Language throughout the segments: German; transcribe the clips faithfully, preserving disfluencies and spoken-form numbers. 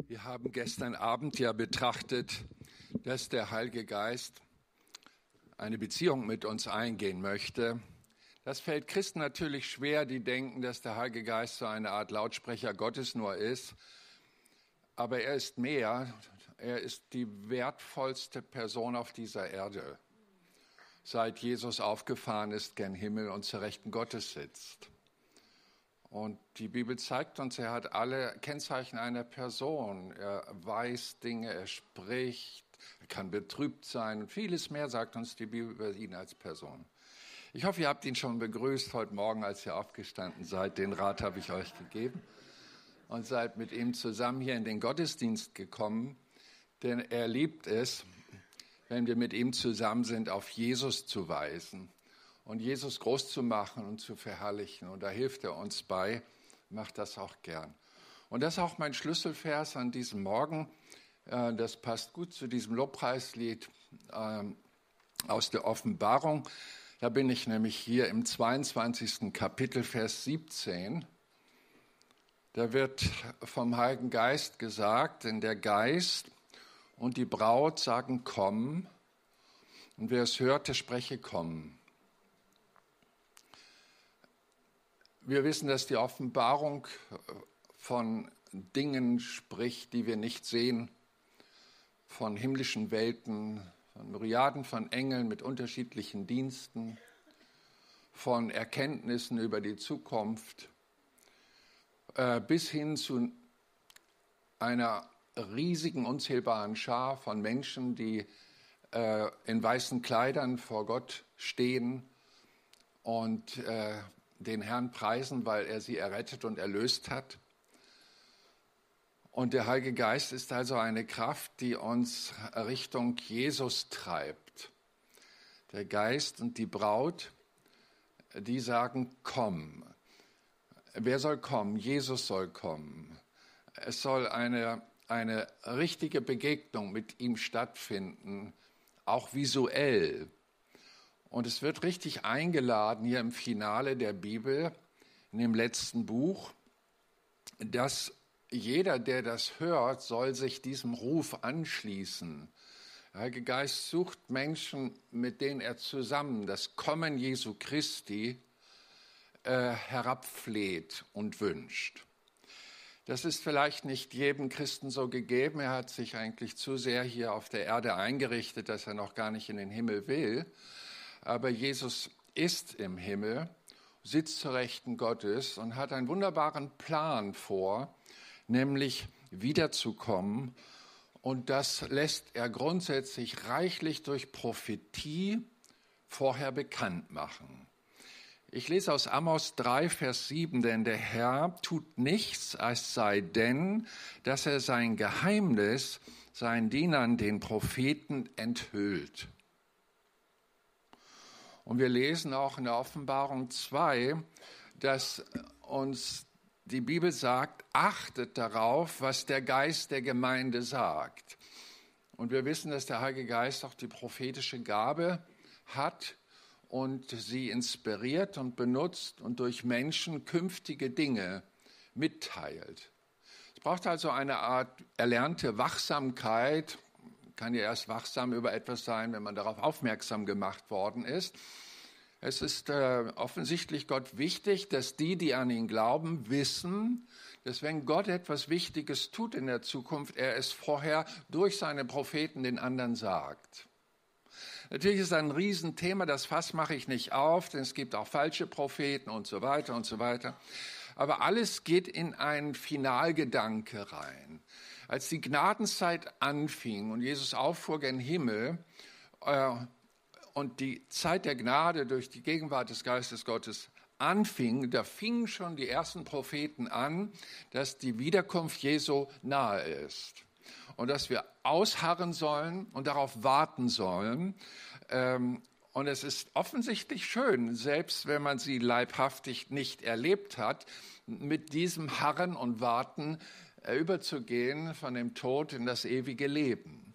Wir haben gestern Abend ja betrachtet, dass der Heilige Geist eine Beziehung mit uns eingehen möchte. Das fällt Christen natürlich schwer, die denken, dass der Heilige Geist so eine Art Lautsprecher Gottes nur ist. Aber er ist mehr. Er ist die wertvollste Person auf dieser Erde, seit Jesus aufgefahren ist gen Himmel und zur Rechten Gottes sitzt. Und die Bibel zeigt uns, er hat alle Kennzeichen einer Person. Er weiß Dinge, er spricht, er kann betrübt sein und vieles mehr sagt uns die Bibel über ihn als Person. Ich hoffe, ihr habt ihn schon begrüßt heute Morgen, als ihr aufgestanden seid. Den Rat habe ich euch gegeben. Und seid mit ihm zusammen hier in den Gottesdienst gekommen, denn er liebt es, wenn wir mit ihm zusammen sind, auf Jesus zu weisen und Jesus groß zu machen und zu verherrlichen. Und da hilft er uns bei, macht das auch gern. Und das ist auch mein Schlüsselvers an diesem Morgen. Das passt gut zu diesem Lobpreislied aus der Offenbarung. Da bin ich nämlich hier im zweiundzwanzigsten Kapitel, Vers siebzehn. Da wird vom Heiligen Geist gesagt, denn der Geist und die Braut sagen, komm. Und wer es hört, der spreche, komm. Wir wissen, dass die Offenbarung von Dingen spricht, die wir nicht sehen, von himmlischen Welten, von Myriaden von Engeln mit unterschiedlichen Diensten, von Erkenntnissen über die Zukunft, äh, bis hin zu einer riesigen, unzählbaren Schar von Menschen, die äh, in weißen Kleidern vor Gott stehen und äh, den Herrn preisen, weil er sie errettet und erlöst hat. Und der Heilige Geist ist also eine Kraft, die uns Richtung Jesus treibt. Der Geist und die Braut, die sagen, komm. Wer soll kommen? Jesus soll kommen. Es soll eine, eine richtige Begegnung mit ihm stattfinden, auch visuell. Und es wird richtig eingeladen hier im Finale der Bibel, in dem letzten Buch, dass jeder, der das hört, soll sich diesem Ruf anschließen. Der Heilige Geist sucht Menschen, mit denen er zusammen das Kommen Jesu Christi äh, herabfleht und wünscht. Das ist vielleicht nicht jedem Christen so gegeben. Er hat sich eigentlich zu sehr hier auf der Erde eingerichtet, dass er noch gar nicht in den Himmel will. Aber Jesus ist im Himmel, sitzt zur Rechten Gottes und hat einen wunderbaren Plan vor, nämlich wiederzukommen. Und das lässt er grundsätzlich reichlich durch Prophetie vorher bekannt machen. Ich lese aus Amos drei, Vers sieben, denn der Herr tut nichts, es sei denn, dass er sein Geheimnis seinen Dienern, den Propheten, enthüllt. Und wir lesen auch in der Offenbarung zwei, dass uns die Bibel sagt, achtet darauf, was der Geist der Gemeinde sagt. Und wir wissen, dass der Heilige Geist auch die prophetische Gabe hat und sie inspiriert und benutzt und durch Menschen künftige Dinge mitteilt. Es braucht also eine Art erlernte Wachsamkeit. Kann ja erst wachsam über etwas sein, wenn man darauf aufmerksam gemacht worden ist. Es ist äh, offensichtlich Gott wichtig, dass die, die an ihn glauben, wissen, dass wenn Gott etwas Wichtiges tut in der Zukunft, er es vorher durch seine Propheten den anderen sagt. Natürlich ist das ein Riesenthema, das Fass mache ich nicht auf, denn es gibt auch falsche Propheten und so weiter und so weiter. Aber alles geht in einen Finalgedanke rein. Als die Gnadenzeit anfing und Jesus auffuhr gen Himmel äh, und die Zeit der Gnade durch die Gegenwart des Geistes Gottes anfing, da fingen schon die ersten Propheten an, dass die Wiederkunft Jesu nahe ist und dass wir ausharren sollen und darauf warten sollen. Ähm, und es ist offensichtlich schön, selbst wenn man sie leibhaftig nicht erlebt hat, mit diesem Harren und Warten überzugehen von dem Tod in das ewige Leben.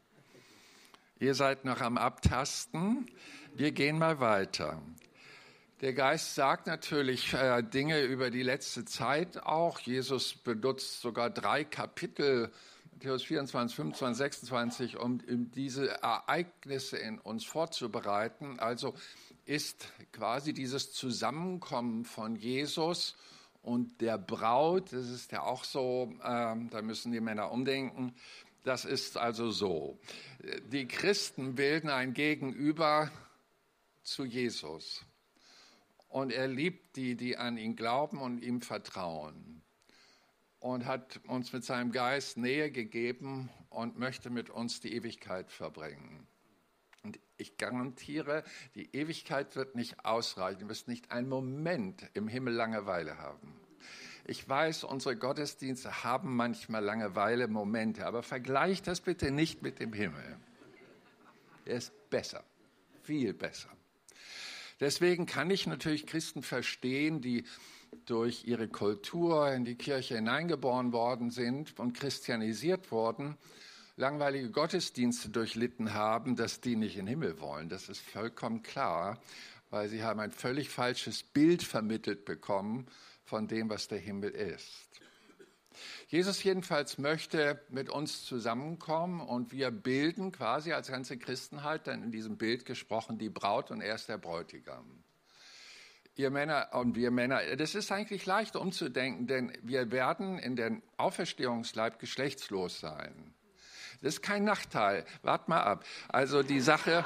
Ihr seid noch am Abtasten. Wir gehen mal weiter. Der Geist sagt natürlich äh, Dinge über die letzte Zeit auch. Jesus benutzt sogar drei Kapitel, Matthäus vierundzwanzig, fünfundzwanzig, sechsundzwanzig, um, um diese Ereignisse in uns vorzubereiten. Also ist quasi dieses Zusammenkommen von Jesus und der Braut, das ist ja auch so, äh, da müssen die Männer umdenken, das ist also so. Die Christen bilden ein Gegenüber zu Jesus. Und er liebt die, die an ihn glauben und ihm vertrauen. Und hat uns mit seinem Geist Nähe gegeben und möchte mit uns die Ewigkeit verbringen. Und ich garantiere, die Ewigkeit wird nicht ausreichen. Du wirst nicht einen Moment im Himmel Langeweile haben. Ich weiß, unsere Gottesdienste haben manchmal Langeweile-Momente, aber vergleicht das bitte nicht mit dem Himmel. Er ist besser, viel besser. Deswegen kann ich natürlich Christen verstehen, die durch ihre Kultur in die Kirche hineingeboren worden sind und christianisiert wurden, langweilige Gottesdienste durchlitten haben, dass die nicht in den Himmel wollen. Das ist vollkommen klar, weil sie haben ein völlig falsches Bild vermittelt bekommen von dem, was der Himmel ist. Jesus jedenfalls möchte mit uns zusammenkommen und wir bilden quasi als ganze Christenheit dann in diesem Bild gesprochen die Braut und er ist der Bräutigam. Ihr Männer und wir Männer, das ist eigentlich leicht umzudenken, denn wir werden in den Auferstehungsleib geschlechtslos sein. Das ist kein Nachteil. Wart mal ab. Also die Sache,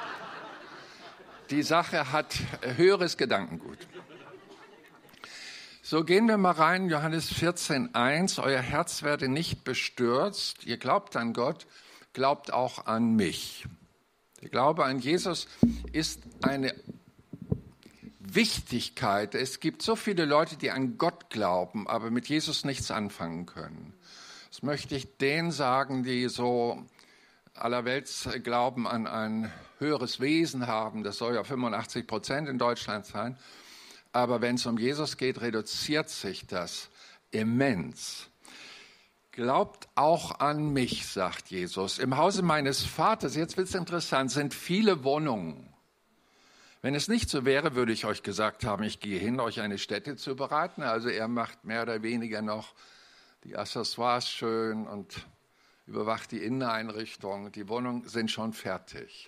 die Sache hat höheres Gedankengut. So gehen wir mal rein, Johannes vierzehn, eins. Euer Herz werde nicht bestürzt. Ihr glaubt an Gott, glaubt auch an mich. Der Glaube an Jesus ist eine Wichtigkeit. Es gibt so viele Leute, die an Gott glauben, aber mit Jesus nichts anfangen können. Das möchte ich denen sagen, die so allerwelts Glauben an ein höheres Wesen haben. Das soll ja fünfundachtzig Prozent in Deutschland sein. Aber wenn es um Jesus geht, reduziert sich das immens. Glaubt auch an mich, sagt Jesus. Im Hause meines Vaters, jetzt wird es interessant, sind viele Wohnungen. Wenn es nicht so wäre, würde ich euch gesagt haben, ich gehe hin, euch eine Stätte zu bereiten. Also er macht mehr oder weniger noch die Accessoires schön und überwacht die Inneneinrichtung. Die Wohnungen sind schon fertig.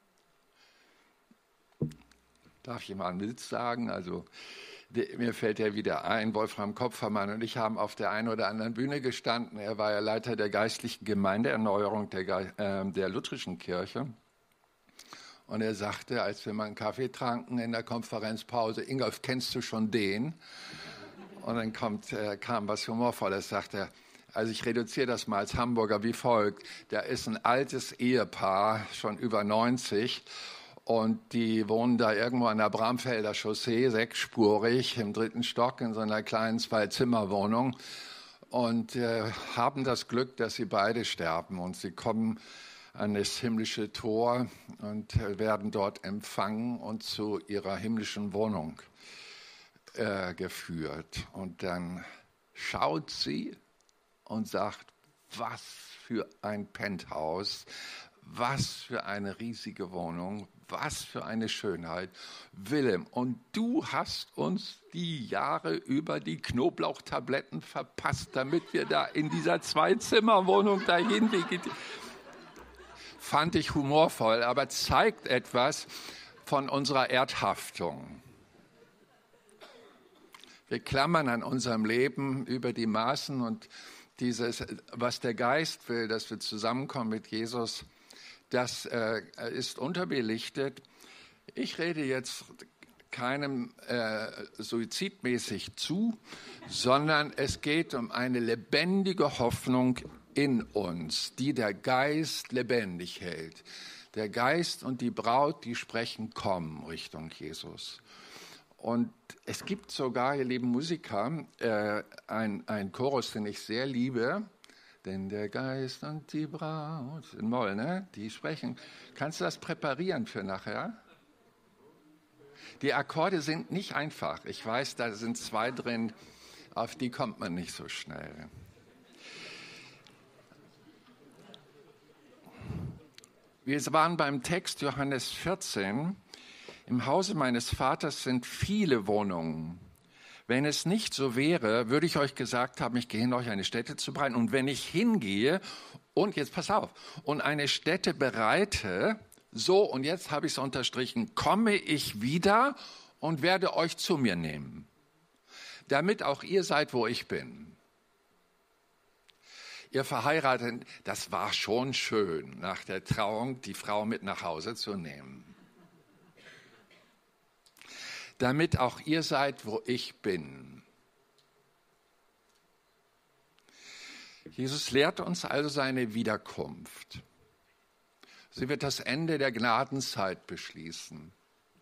Darf ich mal einen Witz sagen? Also die, mir fällt ja wieder ein, Wolfram Kopfermann und ich haben auf der einen oder anderen Bühne gestanden. Er war ja Leiter der geistlichen Gemeindeerneuerung der, äh, der lutherischen Kirche. Und er sagte, als wir mal einen Kaffee tranken in der Konferenzpause, Ingolf, kennst du schon den? Und dann kommt, äh, kam was Humorvolles, sagt er, also ich reduziere das mal als Hamburger wie folgt. Da ist ein altes Ehepaar, schon über neunzig, und die wohnen da irgendwo an der Bramfelder Chaussee, sechsspurig, im dritten Stock in so einer kleinen Zwei-Zimmer-Wohnung und äh, haben das Glück, dass sie beide sterben. Und sie kommen an das himmlische Tor und äh, werden dort empfangen und zu ihrer himmlischen Wohnung äh, geführt. Und dann schaut sie und sagt, was für ein Penthouse, was für eine riesige Wohnung, was für eine Schönheit. Willem, und du hast uns die Jahre über die Knoblauchtabletten verpasst, damit wir da in dieser Zwei-Zimmer-Wohnung dahin vegetieren. Fand ich humorvoll, aber zeigt etwas von unserer Erdhaftung. Wir klammern an unserem Leben über die Maßen und dieses, was der Geist will, dass wir zusammenkommen mit Jesus, das äh, ist unterbelichtet. Ich rede jetzt keinem äh, suizidmäßig zu, sondern es geht um eine lebendige Hoffnung in uns, die der Geist lebendig hält. Der Geist und die Braut, die sprechen, kommen Richtung Jesus. Und es gibt sogar, ihr lieben Musiker, äh, einen Chorus, den ich sehr liebe. Denn der Geist und die Braut, in Moll, ne? Die sprechen. Kannst du das präparieren für nachher? Die Akkorde sind nicht einfach. Ich weiß, da sind zwei drin, auf die kommt man nicht so schnell. Wir waren beim Text Johannes vierzehn. Im Hause meines Vaters sind viele Wohnungen. Wenn es nicht so wäre, würde ich euch gesagt haben, ich gehe hin, euch eine Stätte zu bereiten. Und wenn ich hingehe und, jetzt pass auf, und eine Stätte bereite, so, und jetzt habe ich es unterstrichen, komme ich wieder und werde euch zu mir nehmen, damit auch ihr seid, wo ich bin. Ihr Verheirateten, das war schon schön, nach der Trauung die Frau mit nach Hause zu nehmen. Damit auch ihr seid, wo ich bin. Jesus lehrt uns also seine Wiederkunft. Sie wird das Ende der Gnadenzeit beschließen.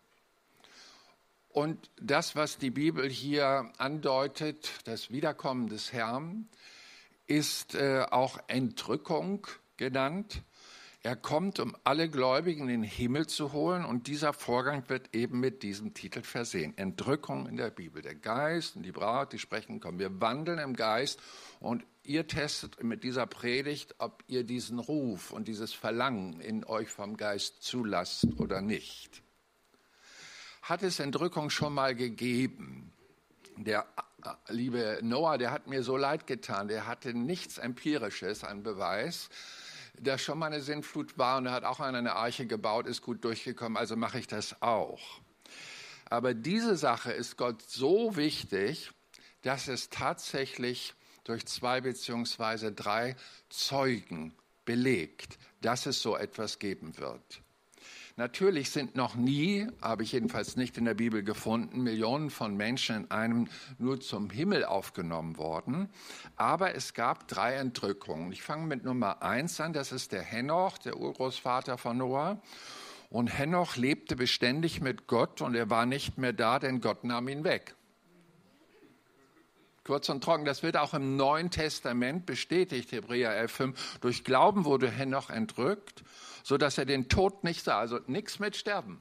Und das, was die Bibel hier andeutet, das Wiederkommen des Herrn, ist äh, auch Entrückung genannt. Er kommt, um alle Gläubigen in den Himmel zu holen, und dieser Vorgang wird eben mit diesem Titel versehen. Entrückung in der Bibel. Der Geist und die Braut, die sprechen, kommen. Wir wandeln im Geist, und ihr testet mit dieser Predigt, ob ihr diesen Ruf und dieses Verlangen in euch vom Geist zulasst oder nicht. Hat es Entrückung schon mal gegeben? Der liebe Noah, der hat mir so leid getan, der hatte nichts Empirisches an Beweis, dass schon mal eine Sintflut war, und er hat auch an eine Arche gebaut, ist gut durchgekommen, also mache ich das auch. Aber diese Sache ist Gott so wichtig, dass es tatsächlich durch zwei beziehungsweise drei Zeugen belegt, dass es so etwas geben wird. Natürlich sind noch nie, habe ich jedenfalls nicht in der Bibel gefunden, Millionen von Menschen in einem nur zum Himmel aufgenommen worden. Aber es gab drei Entrückungen. Ich fange mit Nummer eins an, das ist der Henoch, der Urgroßvater von Noah. Und Henoch lebte beständig mit Gott, und er war nicht mehr da, denn Gott nahm ihn weg. Kurz und trocken, das wird auch im Neuen Testament bestätigt, Hebräer elf fünf. Durch Glauben wurde Henoch entrückt, sodass er den Tod nicht sah, also nichts mit Sterben.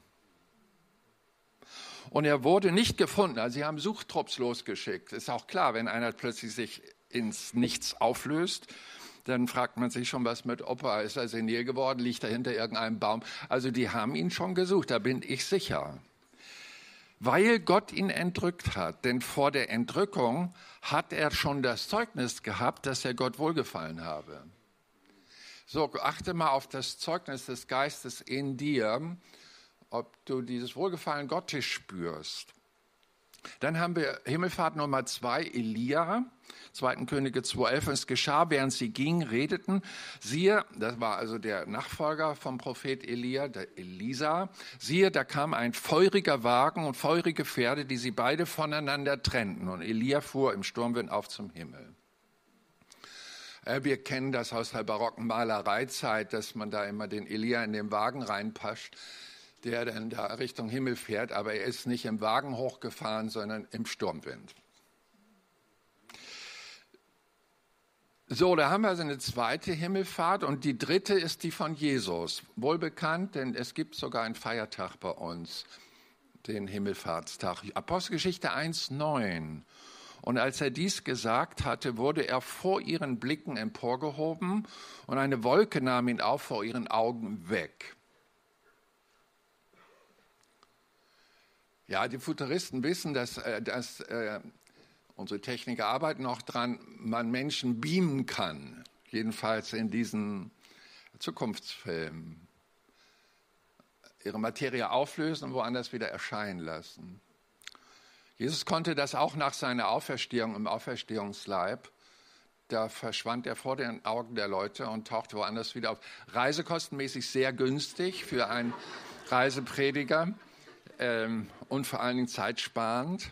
Und er wurde nicht gefunden, also sie haben Suchtrupps losgeschickt. Ist auch klar, wenn einer plötzlich sich ins Nichts auflöst, dann fragt man sich schon, was mit Opa, ist er senil geworden, liegt er hinter irgendeinem Baum. Also die haben ihn schon gesucht, da bin ich sicher. Weil Gott ihn entrückt hat, denn vor der Entrückung hat er schon das Zeugnis gehabt, dass er Gott wohlgefallen habe. So, achte mal auf das Zeugnis des Geistes in dir, ob du dieses Wohlgefallen Gottes spürst. Dann haben wir Himmelfahrt Nummer zwei, Elia, zweiten Könige zwei elf. Es geschah, während sie gingen, redeten. Siehe, das war also der Nachfolger vom Prophet Elia, der Elisa. Siehe, da kam ein feuriger Wagen und feurige Pferde, die sie beide voneinander trennten. Und Elia fuhr im Sturmwind auf zum Himmel. Wir kennen das aus der barocken Malereizeit, dass man da immer den Elia in den Wagen reinpascht, der dann da Richtung Himmel fährt, aber er ist nicht im Wagen hochgefahren, sondern im Sturmwind. So, da haben wir also eine zweite Himmelfahrt, und die dritte ist die von Jesus. Wohlbekannt, denn es gibt sogar einen Feiertag bei uns, den Himmelfahrtstag. Apostelgeschichte eins neun. Und als er dies gesagt hatte, wurde er vor ihren Blicken emporgehoben, und eine Wolke nahm ihn auf vor ihren Augen weg. Ja, die Futuristen wissen, dass, dass äh, unsere Techniker arbeiten noch dran, man Menschen beamen kann, jedenfalls in diesen Zukunftsfilmen. Ihre Materie auflösen und woanders wieder erscheinen lassen. Jesus konnte das auch nach seiner Auferstehung im Auferstehungsleib. Da verschwand er vor den Augen der Leute und tauchte woanders wieder auf. Reisekostenmäßig sehr günstig für einen Reiseprediger. Ähm, und vor allen Dingen zeitsparend.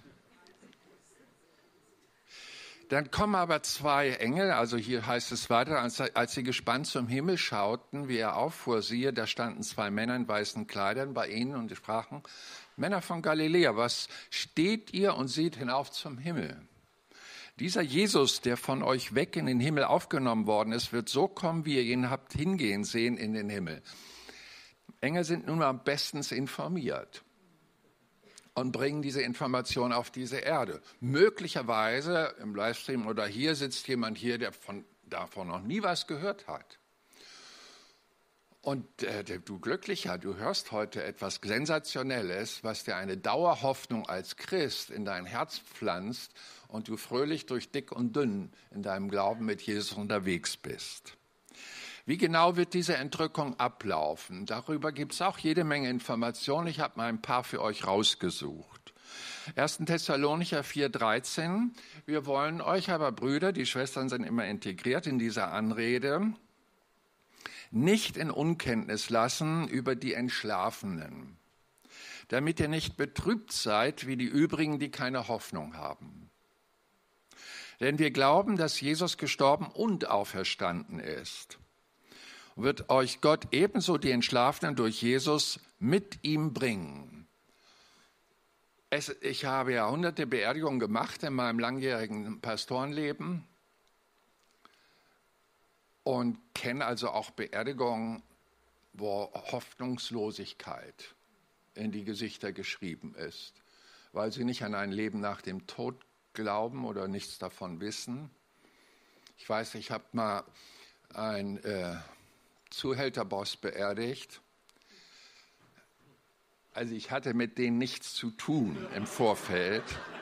Dann kommen aber zwei Engel, also hier heißt es weiter, als, als sie gespannt zum Himmel schauten, wie er auffuhr, siehe, da standen zwei Männer in weißen Kleidern bei ihnen und sprachen, Männer von Galiläa, was steht ihr und seht hinauf zum Himmel? Dieser Jesus, der von euch weg in den Himmel aufgenommen worden ist, wird so kommen, wie ihr ihn habt hingehen sehen in den Himmel. Engel sind nun mal bestens informiert und bringen diese Information auf diese Erde. Möglicherweise im Livestream oder hier sitzt jemand hier, der von, davon noch nie was gehört hat. Und äh, du Glücklicher, du hörst heute etwas Sensationelles, was dir eine Dauerhoffnung als Christ in dein Herz pflanzt und du fröhlich durch dick und dünn in deinem Glauben mit Jesus unterwegs bist. Wie genau wird diese Entrückung ablaufen? Darüber gibt es auch jede Menge Informationen. Ich habe mal ein paar für euch rausgesucht. erster Thessalonicher vier dreizehn. Wir wollen euch aber, Brüder, die Schwestern sind immer integriert in dieser Anrede, nicht in Unkenntnis lassen über die Entschlafenen, damit ihr nicht betrübt seid wie die übrigen, die keine Hoffnung haben. Denn wir glauben, dass Jesus gestorben und auferstanden ist. Wird euch Gott ebenso die Entschlafenen durch Jesus mit ihm bringen. Es, ich habe ja hunderte Beerdigungen gemacht in meinem langjährigen Pastorenleben und kenne also auch Beerdigungen, wo Hoffnungslosigkeit in die Gesichter geschrieben ist, weil sie nicht an ein Leben nach dem Tod glauben oder nichts davon wissen. Ich weiß, ich habe mal ein äh, Zuhälterboss beerdigt. Also ich hatte mit denen nichts zu tun im Vorfeld.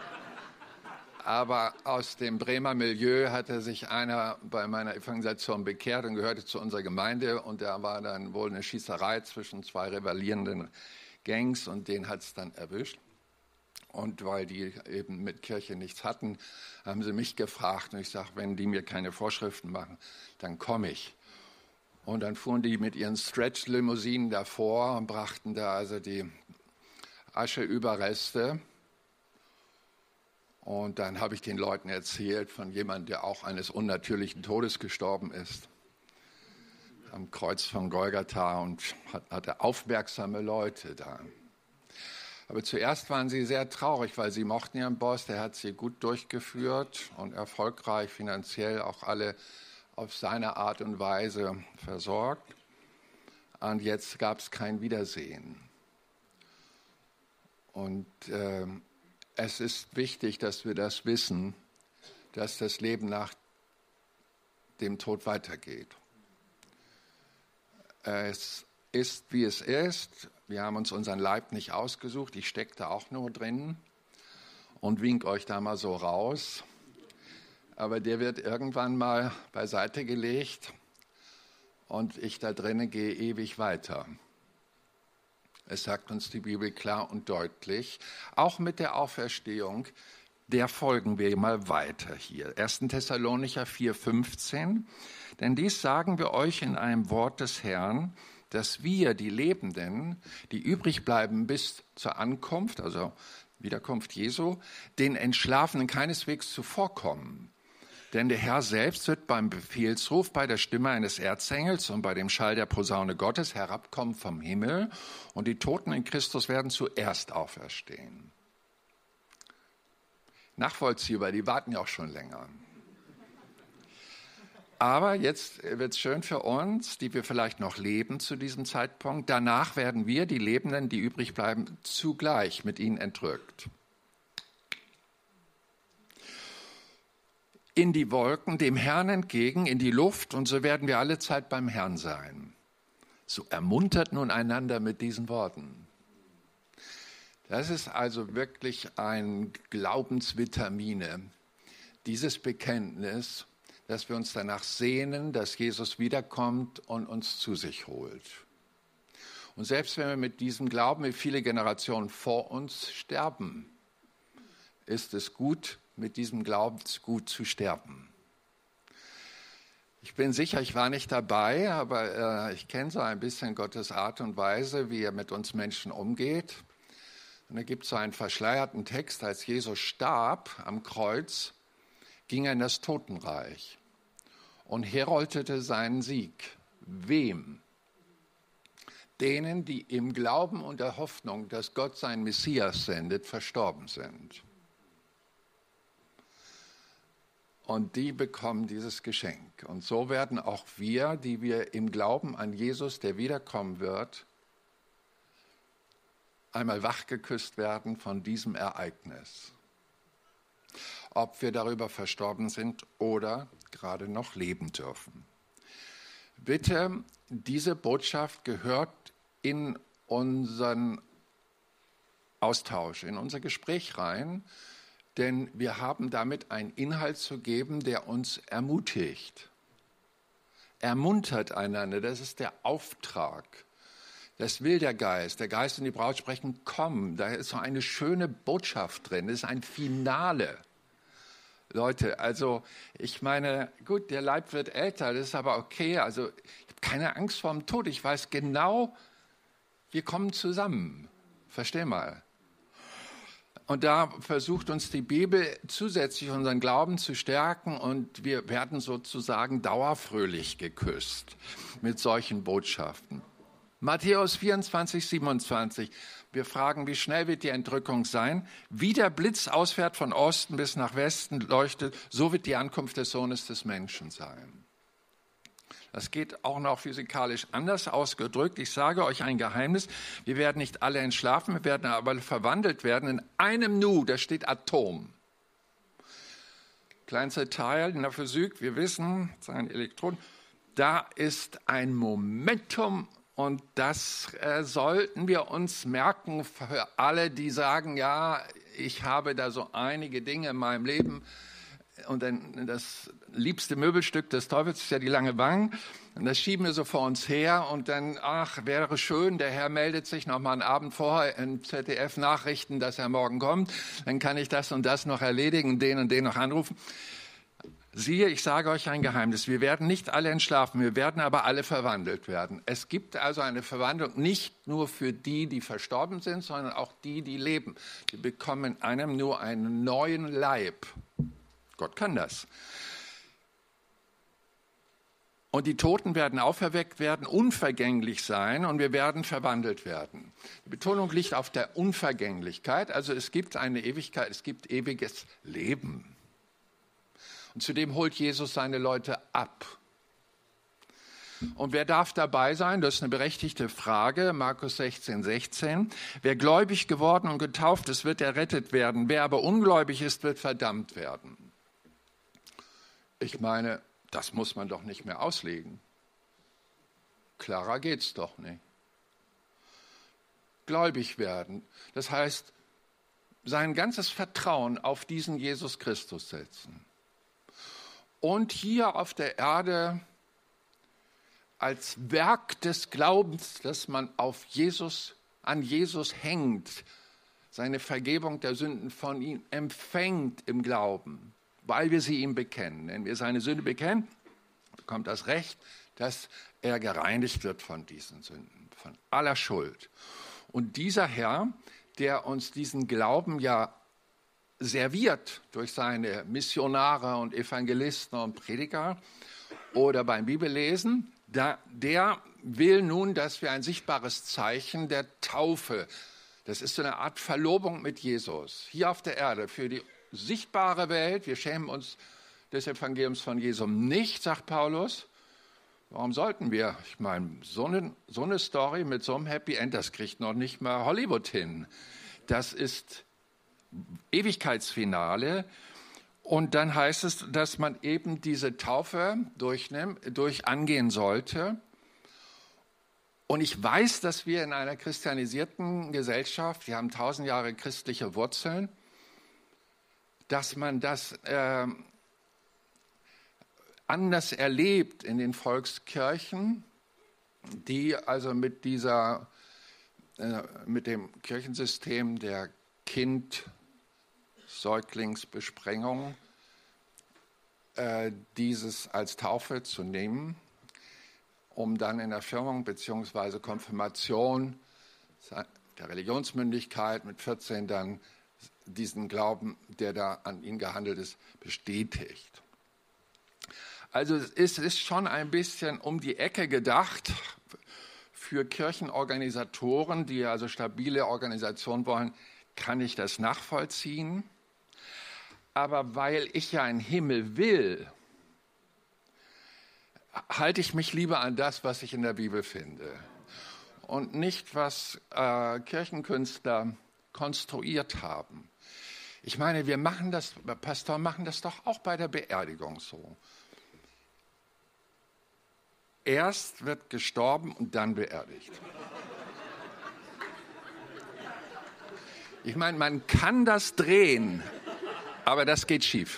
Aber aus dem Bremer Milieu hatte sich einer bei meiner Evangelisation bekehrt und gehörte zu unserer Gemeinde. Und da war dann wohl eine Schießerei zwischen zwei rivalierenden Gangs und den hat es dann erwischt. Und weil die eben mit Kirche nichts hatten, haben sie mich gefragt. Und ich sage, wenn die mir keine Vorschriften machen, dann komme ich. Und dann fuhren die mit ihren Stretch-Limousinen davor und brachten da also die Ascheüberreste. Und dann habe ich den Leuten erzählt von jemandem, der auch eines unnatürlichen Todes gestorben ist, am Kreuz von Golgatha, und hatte aufmerksame Leute da. Aber zuerst waren sie sehr traurig, weil sie mochten ihren Boss, der hat sie gut durchgeführt und erfolgreich, finanziell auch alle auf seine Art und Weise versorgt. Und jetzt gab es kein Wiedersehen. Und äh, es ist wichtig, dass wir das wissen, dass das Leben nach dem Tod weitergeht. Es ist, wie es ist. Wir haben uns unseren Leib nicht ausgesucht. Ich stecke da auch nur drin und wink euch da mal so raus. Aber der wird irgendwann mal beiseite gelegt und ich da drinnen gehe ewig weiter. Es sagt uns die Bibel klar und deutlich, auch mit der Auferstehung, der folgen wir mal weiter hier. erster Thessalonicher vier fünfzehn. Denn dies sagen wir euch in einem Wort des Herrn, dass wir, die Lebenden, die übrig bleiben bis zur Ankunft, also Wiederkunft Jesu, den Entschlafenen keineswegs zuvorkommen. Denn der Herr selbst wird beim Befehlsruf, bei der Stimme eines Erzengels und bei dem Schall der Posaune Gottes herabkommen vom Himmel, und die Toten in Christus werden zuerst auferstehen. Nachvollziehbar, die warten ja auch schon länger. Aber jetzt wird es schön für uns, die wir vielleicht noch leben zu diesem Zeitpunkt. Danach werden wir, die Lebenden, die übrig bleiben, zugleich mit ihnen entrückt. In die Wolken, dem Herrn entgegen, in die Luft, und so werden wir alle Zeit beim Herrn sein. So ermuntert nun einander mit diesen Worten. Das ist also wirklich ein Glaubensvitamine, dieses Bekenntnis, dass wir uns danach sehnen, dass Jesus wiederkommt und uns zu sich holt. Und selbst wenn wir mit diesem Glauben, wie viele Generationen vor uns sterben, ist es gut, mit diesem Glauben gut zu sterben. Ich bin sicher, ich war nicht dabei, aber äh, ich kenne so ein bisschen Gottes Art und Weise, wie er mit uns Menschen umgeht. Und da gibt es so einen verschleierten Text, als Jesus starb am Kreuz, ging er in das Totenreich und heroltete seinen Sieg. Wem? Denen, die im Glauben und der Hoffnung, dass Gott seinen Messias sendet, verstorben sind. Und die bekommen dieses Geschenk. Und so werden auch wir, die wir im Glauben an Jesus, der wiederkommen wird, einmal wachgeküsst werden von diesem Ereignis. Ob wir darüber verstorben sind oder gerade noch leben dürfen. Bitte, diese Botschaft gehört in unseren Austausch, in unser Gespräch rein, denn wir haben damit einen Inhalt zu geben, der uns ermutigt. Ermuntert einander, das ist der Auftrag. Das will der Geist. Der Geist und die Braut sprechen, komm, da ist so eine schöne Botschaft drin, das ist ein Finale. Leute, also ich meine, gut, der Leib wird älter, das ist aber okay, also ich habe keine Angst vor dem Tod, ich weiß genau, wir kommen zusammen, versteh mal. Und da versucht uns die Bibel zusätzlich unseren Glauben zu stärken und wir werden sozusagen dauerfröhlich geküsst mit solchen Botschaften. Matthäus vierundzwanzig, siebenundzwanzig. Wir fragen, wie schnell wird die Entrückung sein? Wie der Blitz ausfährt von Osten bis nach Westen leuchtet, so wird die Ankunft des Sohnes des Menschen sein. Das geht auch noch physikalisch anders ausgedrückt. Ich sage euch ein Geheimnis, wir werden nicht alle entschlafen, wir werden aber verwandelt werden in einem Nu, da steht Atom. Kleinster Teil in der Physik, wir wissen, ein Elektron, da ist ein Momentum und das äh, sollten wir uns merken für alle, die sagen, ja, ich habe da so einige Dinge in meinem Leben. Und dann das liebste Möbelstück des Teufels ist ja die lange Bank. Und das schieben wir so vor uns her. Und dann, ach, wäre schön, der Herr meldet sich noch mal einen Abend vorher in Z D F-Nachrichten, dass er morgen kommt. Dann kann ich das und das noch erledigen, den und den noch anrufen. Siehe, ich sage euch ein Geheimnis. Wir werden nicht alle entschlafen, wir werden aber alle verwandelt werden. Es gibt also eine Verwandlung nicht nur für die, die verstorben sind, sondern auch die, die leben. Die bekommen in einem nur einen neuen Leib. Gott kann das. Und die Toten werden auferweckt werden, unvergänglich sein und wir werden verwandelt werden. Die Betonung liegt auf der Unvergänglichkeit, also es gibt eine Ewigkeit, es gibt ewiges Leben. Und zudem holt Jesus seine Leute ab. Und wer darf dabei sein? Das ist eine berechtigte Frage. Markus sechzehn, sechzehn. Wer gläubig geworden und getauft ist, wird errettet werden. Wer aber ungläubig ist, wird verdammt werden. Ich meine, das muss man doch nicht mehr auslegen. Klarer geht's doch nicht. Gläubig werden, das heißt, sein ganzes Vertrauen auf diesen Jesus Christus setzen. Und hier auf der Erde als Werk des Glaubens, dass man auf Jesus, an Jesus hängt, seine Vergebung der Sünden von ihm empfängt im Glauben, weil wir sie ihm bekennen. Wenn wir seine Sünde bekennen, bekommt das Recht, dass er gereinigt wird von diesen Sünden, von aller Schuld. Und dieser Herr, der uns diesen Glauben ja serviert durch seine Missionare und Evangelisten und Prediger oder beim Bibellesen, da, der will nun, dass wir ein sichtbares Zeichen der Taufe, das ist so eine Art Verlobung mit Jesus, hier auf der Erde für die sichtbare Welt. Wir schämen uns des Evangeliums von Jesum nicht, sagt Paulus. Warum sollten wir? Ich meine, so eine, so eine Story mit so einem Happy End, das kriegt noch nicht mal Hollywood hin. Das ist Ewigkeitsfinale. Und dann heißt es, dass man eben diese Taufe durchnimmt, durch angehen sollte. Und ich weiß, dass wir in einer christianisierten Gesellschaft, wir haben tausend Jahre christliche Wurzeln, dass man das äh, anders erlebt in den Volkskirchen, die also mit dieser, äh, mit dem Kirchensystem der Kind-Säuglingsbesprengung äh, dieses als Taufe zu nehmen, um dann in der Firmung bzw. Konfirmation der Religionsmündigkeit mit vierzehn dann diesen Glauben, der da an ihn gehandelt ist, bestätigt. Also es ist schon ein bisschen um die Ecke gedacht für Kirchenorganisatoren, die also stabile Organisation wollen, kann ich das nachvollziehen. Aber weil ich ja einen Himmel will, halte ich mich lieber an das, was ich in der Bibel finde und nicht, was äh, Kirchenkünstler konstruiert haben. Ich meine, wir machen das, Pastoren machen das doch auch bei der Beerdigung so. Erst wird gestorben und dann beerdigt. Ich meine, man kann das drehen, aber das geht schief.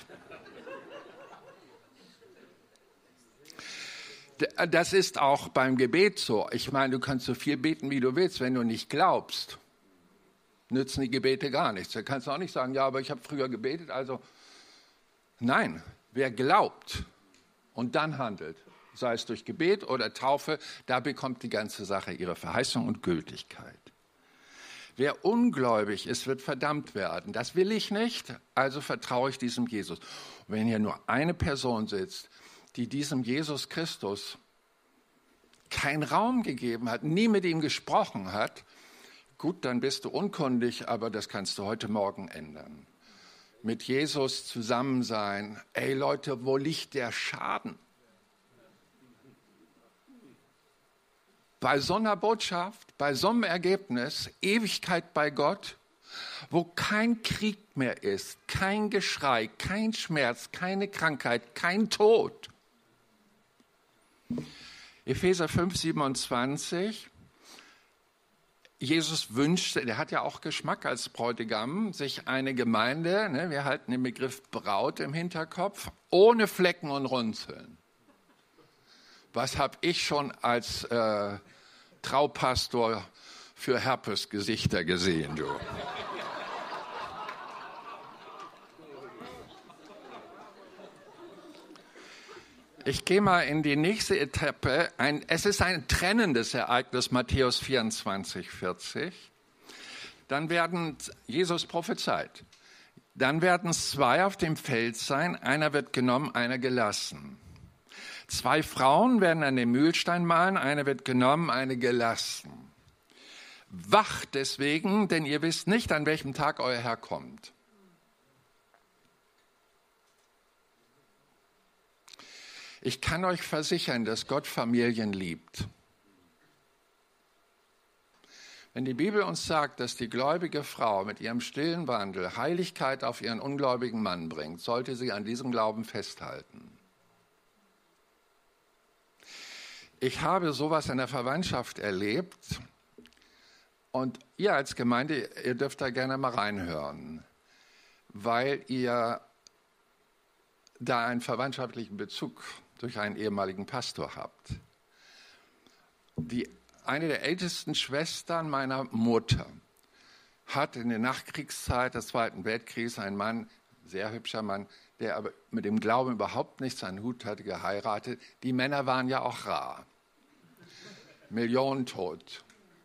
Das ist auch beim Gebet so. Ich meine, du kannst so viel beten, wie du willst. Wenn du nicht glaubst, nützen die Gebete gar nichts. Da kannst du auch nicht sagen, ja, aber ich habe früher gebetet, also nein, wer glaubt und dann handelt, sei es durch Gebet oder Taufe, da bekommt die ganze Sache ihre Verheißung und Gültigkeit. Wer ungläubig ist, wird verdammt werden. Das will ich nicht, also vertraue ich diesem Jesus. Und wenn hier nur eine Person sitzt, die diesem Jesus Christus keinen Raum gegeben hat, nie mit ihm gesprochen hat, gut, dann bist du unkundig, aber das kannst du heute Morgen ändern. Mit Jesus zusammen sein. Ey Leute, wo liegt der Schaden? Bei so einer Botschaft, bei so einem Ergebnis, Ewigkeit bei Gott, wo kein Krieg mehr ist, kein Geschrei, kein Schmerz, keine Krankheit, kein Tod. Epheser fünf, siebenundzwanzig. Jesus wünschte, der hat ja auch Geschmack als Bräutigam, sich eine Gemeinde, ne, wir halten den Begriff Braut im Hinterkopf, ohne Flecken und Runzeln. Was habe ich schon als äh, Traupastor für Herpesgesichter gesehen, du? Ich gehe mal in die nächste Etappe. Ein, es ist ein trennendes Ereignis, Matthäus vierundzwanzig, vierzig. Dann werden, Jesus prophezeit, dann werden zwei auf dem Feld sein, einer wird genommen, einer gelassen. Zwei Frauen werden an dem Mühlstein mahlen, eine wird genommen, eine gelassen. Wacht deswegen, denn ihr wisst nicht, an welchem Tag euer Herr kommt. Ich kann euch versichern, dass Gott Familien liebt. Wenn die Bibel uns sagt, dass die gläubige Frau mit ihrem stillen Wandel Heiligkeit auf ihren ungläubigen Mann bringt, sollte sie an diesem Glauben festhalten. Ich habe sowas in der Verwandtschaft erlebt und ihr als Gemeinde, ihr dürft da gerne mal reinhören, weil ihr da einen verwandtschaftlichen Bezug durch einen ehemaligen Pastor habt. Die, eine der ältesten Schwestern meiner Mutter hat in der Nachkriegszeit des Zweiten Weltkriegs einen Mann, sehr hübscher Mann, der aber mit dem Glauben überhaupt nichts an Hut hatte, geheiratet. Die Männer waren ja auch rar. Millionen tot.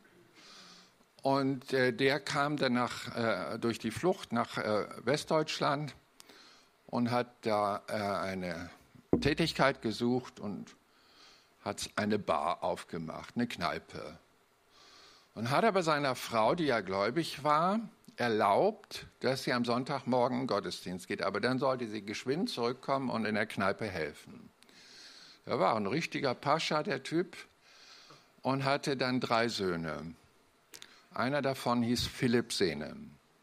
Und äh, der kam dann nach, äh, durch die Flucht nach äh, Westdeutschland und hat da äh, eine Tätigkeit gesucht und hat eine Bar aufgemacht, eine Kneipe. Und hat aber seiner Frau, die ja gläubig war, erlaubt, dass sie am Sonntagmorgen in den Gottesdienst geht. Aber dann sollte sie geschwind zurückkommen und in der Kneipe helfen. Er war ein richtiger Pascha, der Typ, und hatte dann drei Söhne. Einer davon hieß Philipp Sehne.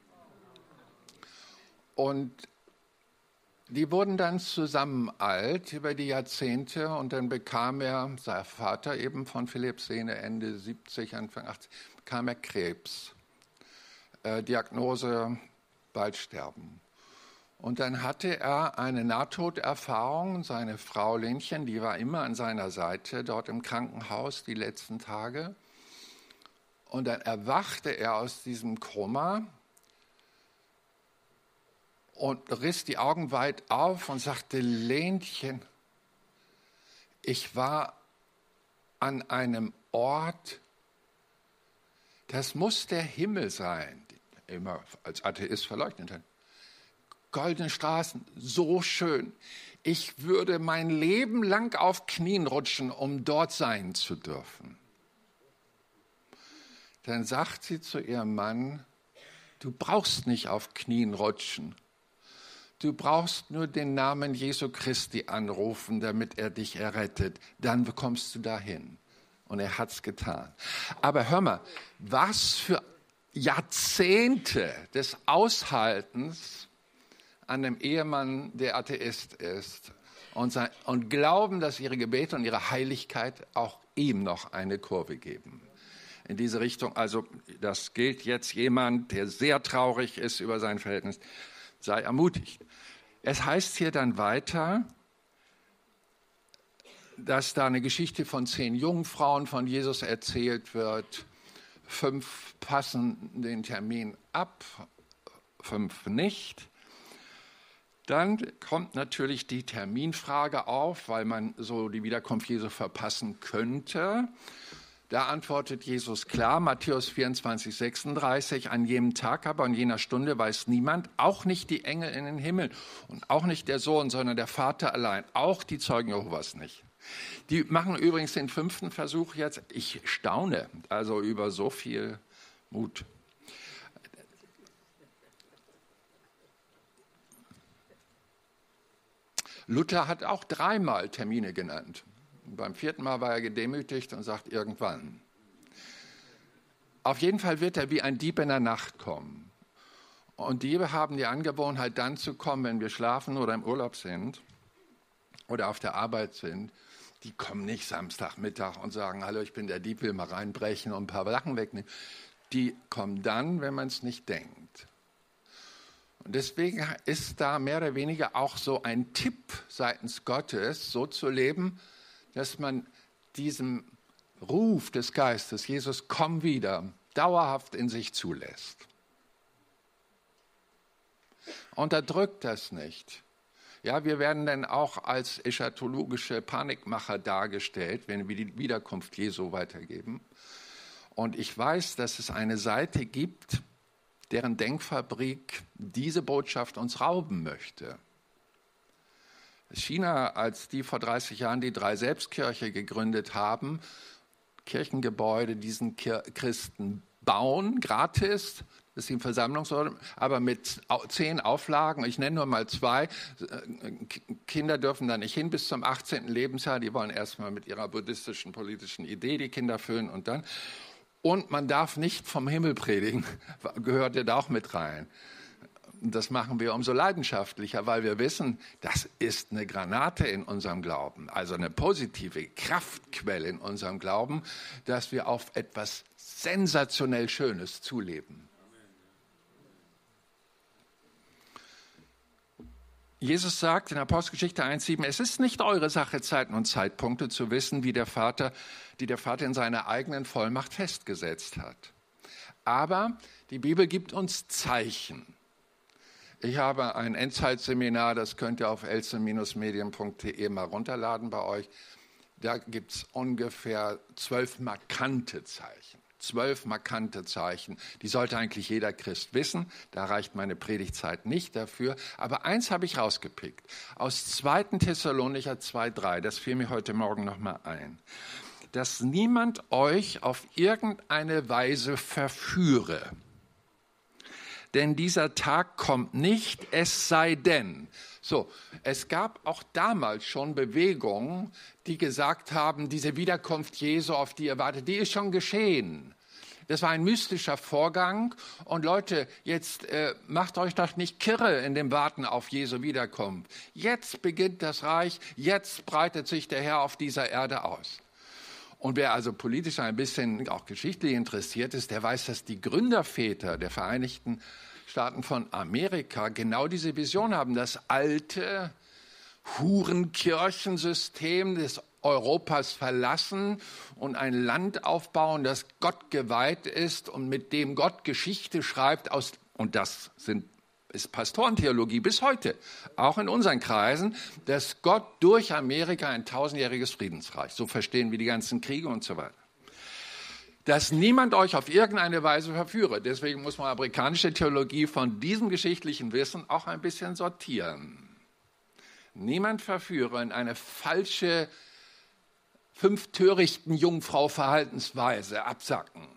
Und die wurden dann zusammen alt über die Jahrzehnte und dann bekam er, sein Vater eben von Philipp Sehne, Ende siebzig, Anfang achtzig, bekam er Krebs. Äh, Diagnose, bald sterben. Und dann hatte er eine Nahtoderfahrung. Seine Frau Lenchen, die war immer an seiner Seite dort im Krankenhaus die letzten Tage. Und dann erwachte er aus diesem Koma und riss die Augen weit auf und sagte, Lenchen, ich war an einem Ort, das muss der Himmel sein, immer als Atheist verleugnet hat. Goldene Straßen, so schön. Ich würde mein Leben lang auf Knien rutschen, um dort sein zu dürfen. Dann sagt sie zu ihrem Mann, du brauchst nicht auf Knien rutschen. Du brauchst nur den Namen Jesu Christi anrufen, damit er dich errettet. Dann kommst du dahin. Und er hat's getan. Aber hör mal, was für Jahrzehnte des Aushaltens an einem Ehemann, der Atheist ist und, sein, und glauben, dass ihre Gebete und ihre Heiligkeit auch ihm noch eine Kurve geben. In diese Richtung, also das gilt jetzt jemand, der sehr traurig ist über sein Verhältnis, sei ermutigt. Es heißt hier dann weiter, dass da eine Geschichte von zehn Jungfrauen von Jesus erzählt wird. Fünf passen den Termin ab, fünf nicht. Dann kommt natürlich die Terminfrage auf, weil man so die Wiederkunft Jesu verpassen könnte. Da antwortet Jesus klar, Matthäus vierundzwanzig, sechsunddreißig, an jenem Tag aber, an jener Stunde weiß niemand, auch nicht die Engel in den Himmel und auch nicht der Sohn, sondern der Vater allein, auch die Zeugen Jehovas nicht. Die machen übrigens den fünften Versuch jetzt. Ich staune also über so viel Mut. Luther hat auch dreimal Termine genannt. Beim vierten Mal war er gedemütigt und sagt irgendwann. Auf jeden Fall wird er wie ein Dieb in der Nacht kommen. Und Diebe haben die Angewohnheit, dann zu kommen, wenn wir schlafen oder im Urlaub sind oder auf der Arbeit sind. Die kommen nicht Samstagmittag und sagen, hallo, ich bin der Dieb, will mal reinbrechen und ein paar Sachen wegnehmen. Die kommen dann, wenn man es nicht denkt. Und deswegen ist da mehr oder weniger auch so ein Tipp seitens Gottes, so zu leben, dass man diesem Ruf des Geistes, Jesus, komm wieder, dauerhaft in sich zulässt. Unterdrückt das nicht. Ja, wir werden dann auch als eschatologische Panikmacher dargestellt, wenn wir die Wiederkunft Jesu weitergeben. Und ich weiß, dass es eine Seite gibt, deren Denkfabrik diese Botschaft uns rauben möchte. China, als die vor dreißig Jahren die drei Selbstkirche gegründet haben, Kirchengebäude diesen Christen bauen, gratis, das ist ein Versammlungsort, aber mit zehn Auflagen, ich nenne nur mal zwei, Kinder dürfen da nicht hin bis zum achtzehnten Lebensjahr, die wollen erstmal mit ihrer buddhistischen politischen Idee die Kinder füllen und dann, und man darf nicht vom Himmel predigen, gehört ja da auch mit rein. Das machen wir umso leidenschaftlicher, weil wir wissen, das ist eine Granate in unserem Glauben, also eine positive Kraftquelle in unserem Glauben, dass wir auf etwas sensationell Schönes zuleben. Jesus sagt in Apostelgeschichte eins sieben, es ist nicht eure Sache, Zeiten und Zeitpunkte zu wissen, wie der Vater, die der Vater in seiner eigenen Vollmacht festgesetzt hat. Aber die Bibel gibt uns Zeichen. Ich habe ein Endzeitseminar, das könnt ihr auf elze Medien punkt de mal runterladen bei euch. Da gibt es ungefähr zwölf markante Zeichen. Zwölf markante Zeichen. Die sollte eigentlich jeder Christ wissen. Da reicht meine Predigtzeit nicht dafür. Aber eins habe ich rausgepickt. Aus zweiten Thessalonicher zwei drei, das fiel mir heute Morgen nochmal ein. Dass niemand euch auf irgendeine Weise verführe. Denn dieser Tag kommt nicht, es sei denn. So, es gab auch damals schon Bewegungen, die gesagt haben, diese Wiederkunft Jesu, auf die ihr wartet, die ist schon geschehen. Das war ein mystischer Vorgang. Und Leute, jetzt äh, macht euch doch nicht kirre in dem Warten auf Jesu Wiederkunft. Jetzt beginnt das Reich, jetzt breitet sich der Herr auf dieser Erde aus. Und wer also politisch ein bisschen auch geschichtlich interessiert ist, der weiß, dass die Gründerväter der Vereinigten Staaten von Amerika genau diese Vision haben, das alte Hurenkirchensystem des Europas verlassen und ein Land aufbauen, das Gott geweiht ist und mit dem Gott Geschichte schreibt, aus, und das sind ist Pastorentheologie bis heute, auch in unseren Kreisen, dass Gott durch Amerika ein tausendjähriges Friedensreich, so verstehen wir die ganzen Kriege und so weiter, dass niemand euch auf irgendeine Weise verführe. Deswegen muss man amerikanische Theologie von diesem geschichtlichen Wissen auch ein bisschen sortieren. Niemand verführe in eine falsche, fünf törichten Jungfrau-Verhaltensweise absacken.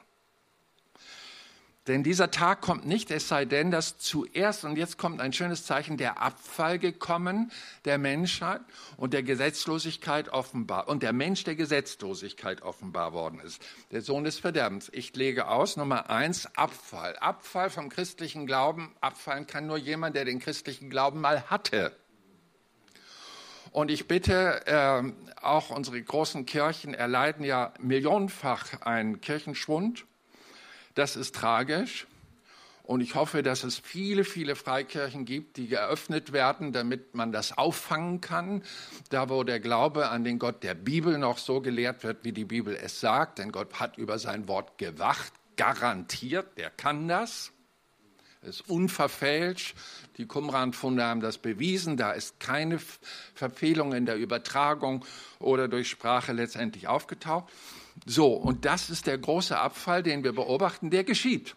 Denn dieser Tag kommt nicht, es sei denn, dass zuerst, und jetzt kommt ein schönes Zeichen, der Abfall gekommen der Menschheit und der Gesetzlosigkeit offenbar, und der Mensch der Gesetzlosigkeit offenbar worden ist. Der Sohn des Verderbens. Ich lege aus, Nummer eins, Abfall. Abfall vom christlichen Glauben. Abfallen kann nur jemand, der den christlichen Glauben mal hatte. Und ich bitte, äh, auch unsere großen Kirchen erleiden ja millionenfach einen Kirchenschwund. Das ist tragisch. Und ich hoffe, dass es viele, viele Freikirchen gibt, die geöffnet werden, damit man das auffangen kann. Da, wo der Glaube an den Gott der Bibel noch so gelehrt wird, wie die Bibel es sagt. Denn Gott hat über sein Wort gewacht, garantiert, der kann das. Es ist unverfälscht. Die Qumran-Funde haben das bewiesen. Da ist keine Verfehlung in der Übertragung oder durch Sprache letztendlich aufgetaucht. So, und das ist der große Abfall, den wir beobachten, der geschieht.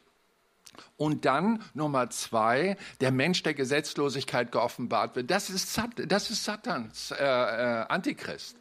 Und dann Nummer zwei, der Mensch der Gesetzlosigkeit geoffenbart wird. Das ist, Sat- das ist Satans äh, äh, Antichrist,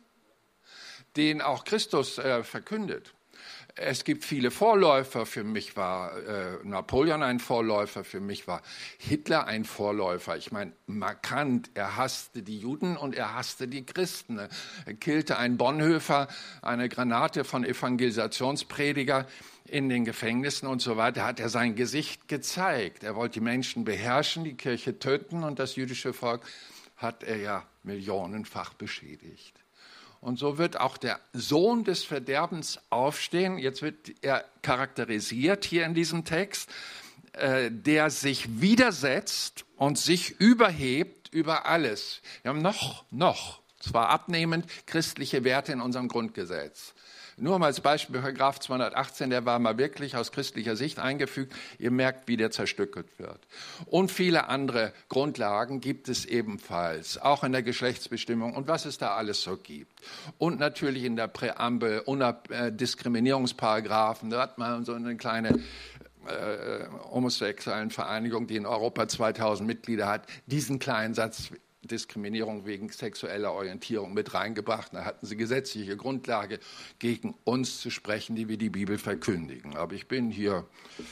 den auch Christus äh, verkündet. Es gibt viele Vorläufer. Für mich war äh, Napoleon ein Vorläufer, für mich war Hitler ein Vorläufer. Ich meine, markant, er hasste die Juden und er hasste die Christen. Er killte einen Bonhoeffer, eine Granate von Evangelisationsprediger in den Gefängnissen und so weiter, hat er sein Gesicht gezeigt. Er wollte die Menschen beherrschen, die Kirche töten und das jüdische Volk hat er ja millionenfach beschädigt. Und so wird auch der Sohn des Verderbens aufstehen. Jetzt wird er charakterisiert hier in diesem Text, äh, der sich widersetzt und sich überhebt über alles. Wir haben noch, noch, zwar abnehmend, christliche Werte in unserem Grundgesetz. Nur mal als Beispiel, Paragraph zweihundertachtzehn, der war mal wirklich aus christlicher Sicht eingefügt. Ihr merkt, wie der zerstückelt wird. Und viele andere Grundlagen gibt es ebenfalls, auch in der Geschlechtsbestimmung und was es da alles so gibt. Und natürlich in der Präambel, Unab- äh, Diskriminierungsparagraphen, da hat man so eine kleine äh, homosexuellen Vereinigung, die in Europa zweitausend Mitglieder hat, diesen kleinen Satz Diskriminierung wegen sexueller Orientierung mit reingebracht. Da hatten sie gesetzliche Grundlage, gegen uns zu sprechen, die wir die Bibel verkündigen. Aber ich bin hier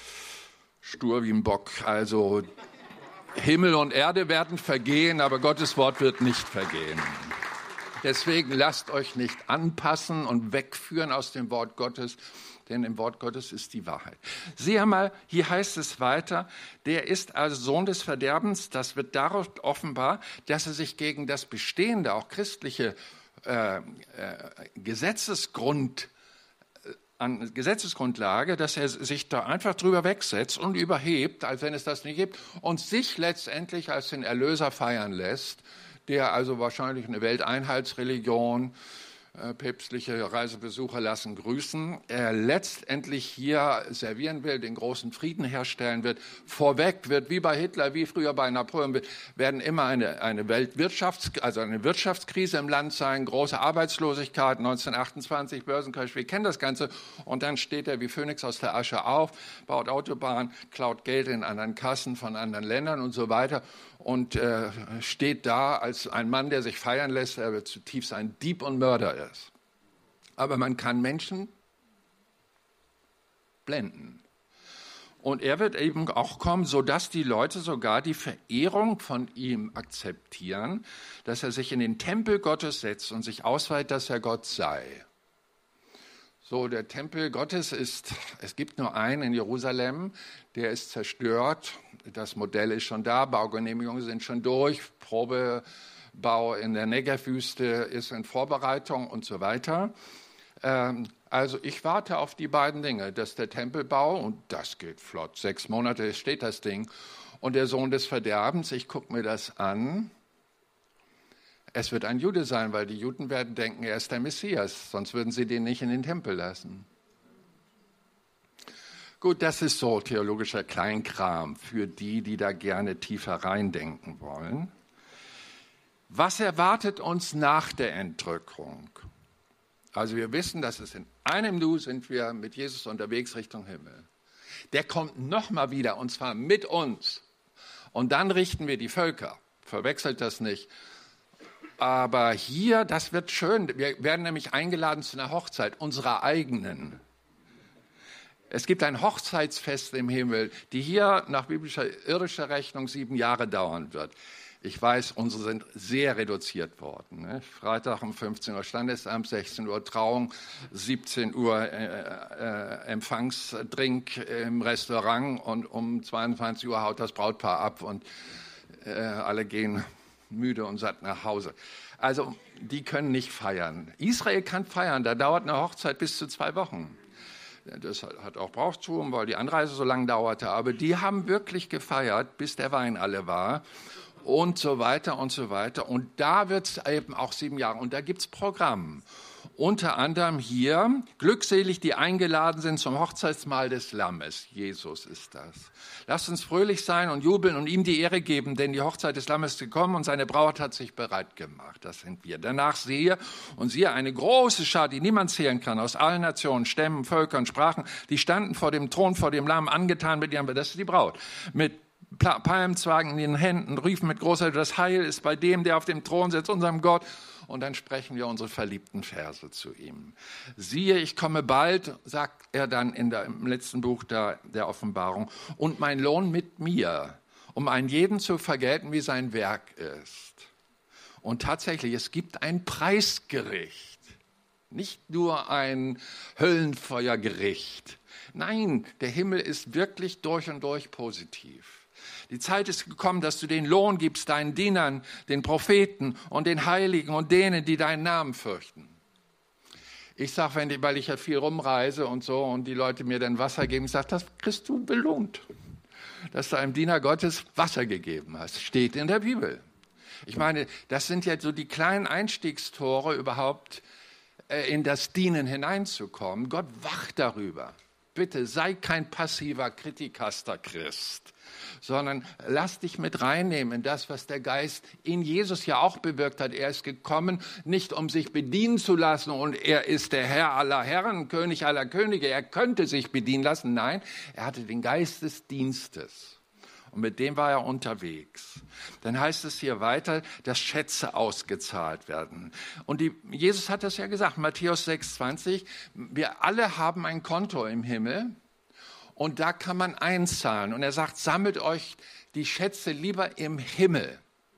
stur wie ein Bock. Also Himmel und Erde werden vergehen, aber Gottes Wort wird nicht vergehen. Deswegen lasst euch nicht anpassen und wegführen aus dem Wort Gottes, denn im Wort Gottes ist die Wahrheit. Sieh einmal, hier heißt es weiter, der ist also Sohn des Verderbens. Das wird darauf offenbar, dass er sich gegen das bestehende, auch christliche äh, äh, Gesetzesgrund, äh, an Gesetzesgrundlage, dass er sich da einfach drüber wegsetzt und überhebt, als wenn es das nicht gibt, und sich letztendlich als den Erlöser feiern lässt, der also wahrscheinlich eine Welteinheitsreligion, Äh, päpstliche Reisebesucher lassen grüßen, er letztendlich hier servieren will, den großen Frieden herstellen wird, vorweg wird, wie bei Hitler, wie früher bei Napoleon, wird, werden immer eine, eine Weltwirtschafts-, also eine Wirtschaftskrise im Land sein, große Arbeitslosigkeit, neunzehnhundertachtundzwanzig, Börsencrash, wir kennen das Ganze, und dann steht er wie Phönix aus der Asche auf, baut Autobahnen, klaut Geld in anderen Kassen von anderen Ländern und so weiter und äh, steht da als ein Mann, der sich feiern lässt, der zutiefst ein Dieb und Mörder ist. Aber man kann Menschen blenden. Und er wird eben auch kommen, sodass die Leute sogar die Verehrung von ihm akzeptieren, dass er sich in den Tempel Gottes setzt und sich ausweitet, dass er Gott sei. So, der Tempel Gottes ist, es gibt nur einen in Jerusalem, der ist zerstört. Das Modell ist schon da, Baugenehmigungen sind schon durch, Probebau in der Negev-Wüste ist in Vorbereitung und so weiter. Ähm, also ich warte auf die beiden Dinge, dass der Tempelbau, und das geht flott, sechs Monate steht das Ding, und der Sohn des Verderbens, ich gucke mir das an. Es wird ein Jude sein, weil die Juden werden denken, er ist der Messias, sonst würden sie den nicht in den Tempel lassen. Gut, das ist so theologischer Kleinkram für die, die da gerne tiefer reindenken wollen. Was erwartet uns nach der Entrückung? Also wir wissen, dass es in einem Nu sind wir mit Jesus unterwegs Richtung Himmel. Der kommt nochmal wieder, und zwar mit uns. Und dann richten wir die Völker. Verwechselt das nicht. Aber hier, das wird schön. Wir werden nämlich eingeladen zu einer Hochzeit, unserer eigenen. Es gibt ein Hochzeitsfest im Himmel, die hier nach biblischer, irdischer Rechnung sieben Jahre dauern wird. Ich weiß, unsere sind sehr reduziert worden. Ne? Freitag um fünfzehn Uhr Standesamt, sechzehn Uhr Trauung, siebzehn Uhr äh, äh, Empfangsdrink im Restaurant und um zweiundzwanzig Uhr haut das Brautpaar ab und äh, alle gehen müde und satt nach Hause. Also die können nicht feiern. Israel kann feiern, da dauert eine Hochzeit bis zu zwei Wochen. Das hat auch Brauchtum, weil die Anreise so lange dauerte. Aber die haben wirklich gefeiert, bis der Wein alle war und so weiter und so weiter. Und da wird es eben auch sieben Jahre. Und da gibt es Programm. Unter anderem hier, glückselig, die eingeladen sind zum Hochzeitsmahl des Lammes. Jesus ist das. Lasst uns fröhlich sein und jubeln und ihm die Ehre geben, denn die Hochzeit des Lammes ist gekommen und seine Braut hat sich bereit gemacht. Das sind wir. Danach siehe und siehe eine große Schar, die niemand zählen kann, aus allen Nationen, Stämmen, Völkern, Sprachen, die standen vor dem Thron, vor dem Lamm, angetan mit ihrem, das ist die Braut, mit Palmzweigen in den Händen, riefen mit großer, das Heil ist bei dem, der auf dem Thron sitzt, unserem Gott. Und dann sprechen wir unsere verliebten Verse zu ihm. Siehe, ich komme bald, sagt er dann in der, im letzten Buch der, der Offenbarung, und mein Lohn mit mir, um einen jeden zu vergelten, wie sein Werk ist. Und tatsächlich, es gibt ein Preisgericht, nicht nur ein Höllenfeuergericht. Nein, der Himmel ist wirklich durch und durch positiv. Die Zeit ist gekommen, dass du den Lohn gibst deinen Dienern, den Propheten und den Heiligen und denen, die deinen Namen fürchten. Ich sage, wenn die, weil ich ja viel rumreise und so und die Leute mir dann Wasser geben, ich sage, das kriegst du belohnt, dass du einem Diener Gottes Wasser gegeben hast. Steht in der Bibel. Ich meine, das sind ja so die kleinen Einstiegstore überhaupt äh, in das Dienen hineinzukommen. Gott wacht darüber. Bitte sei kein passiver Kritikaster Christ, sondern lass dich mit reinnehmen in das, was der Geist in Jesus ja auch bewirkt hat. Er ist gekommen, nicht um sich bedienen zu lassen und er ist der Herr aller Herren, König aller Könige. Er könnte sich bedienen lassen. Nein, er hatte den Geist des Dienstes. Und mit dem war er unterwegs. Dann heißt es hier weiter, dass Schätze ausgezahlt werden. Und die, Jesus hat das ja gesagt, Matthäus sechs zwanzig, wir alle haben ein Konto im Himmel und da kann man einzahlen. Und er sagt, sammelt euch die Schätze lieber im Himmel.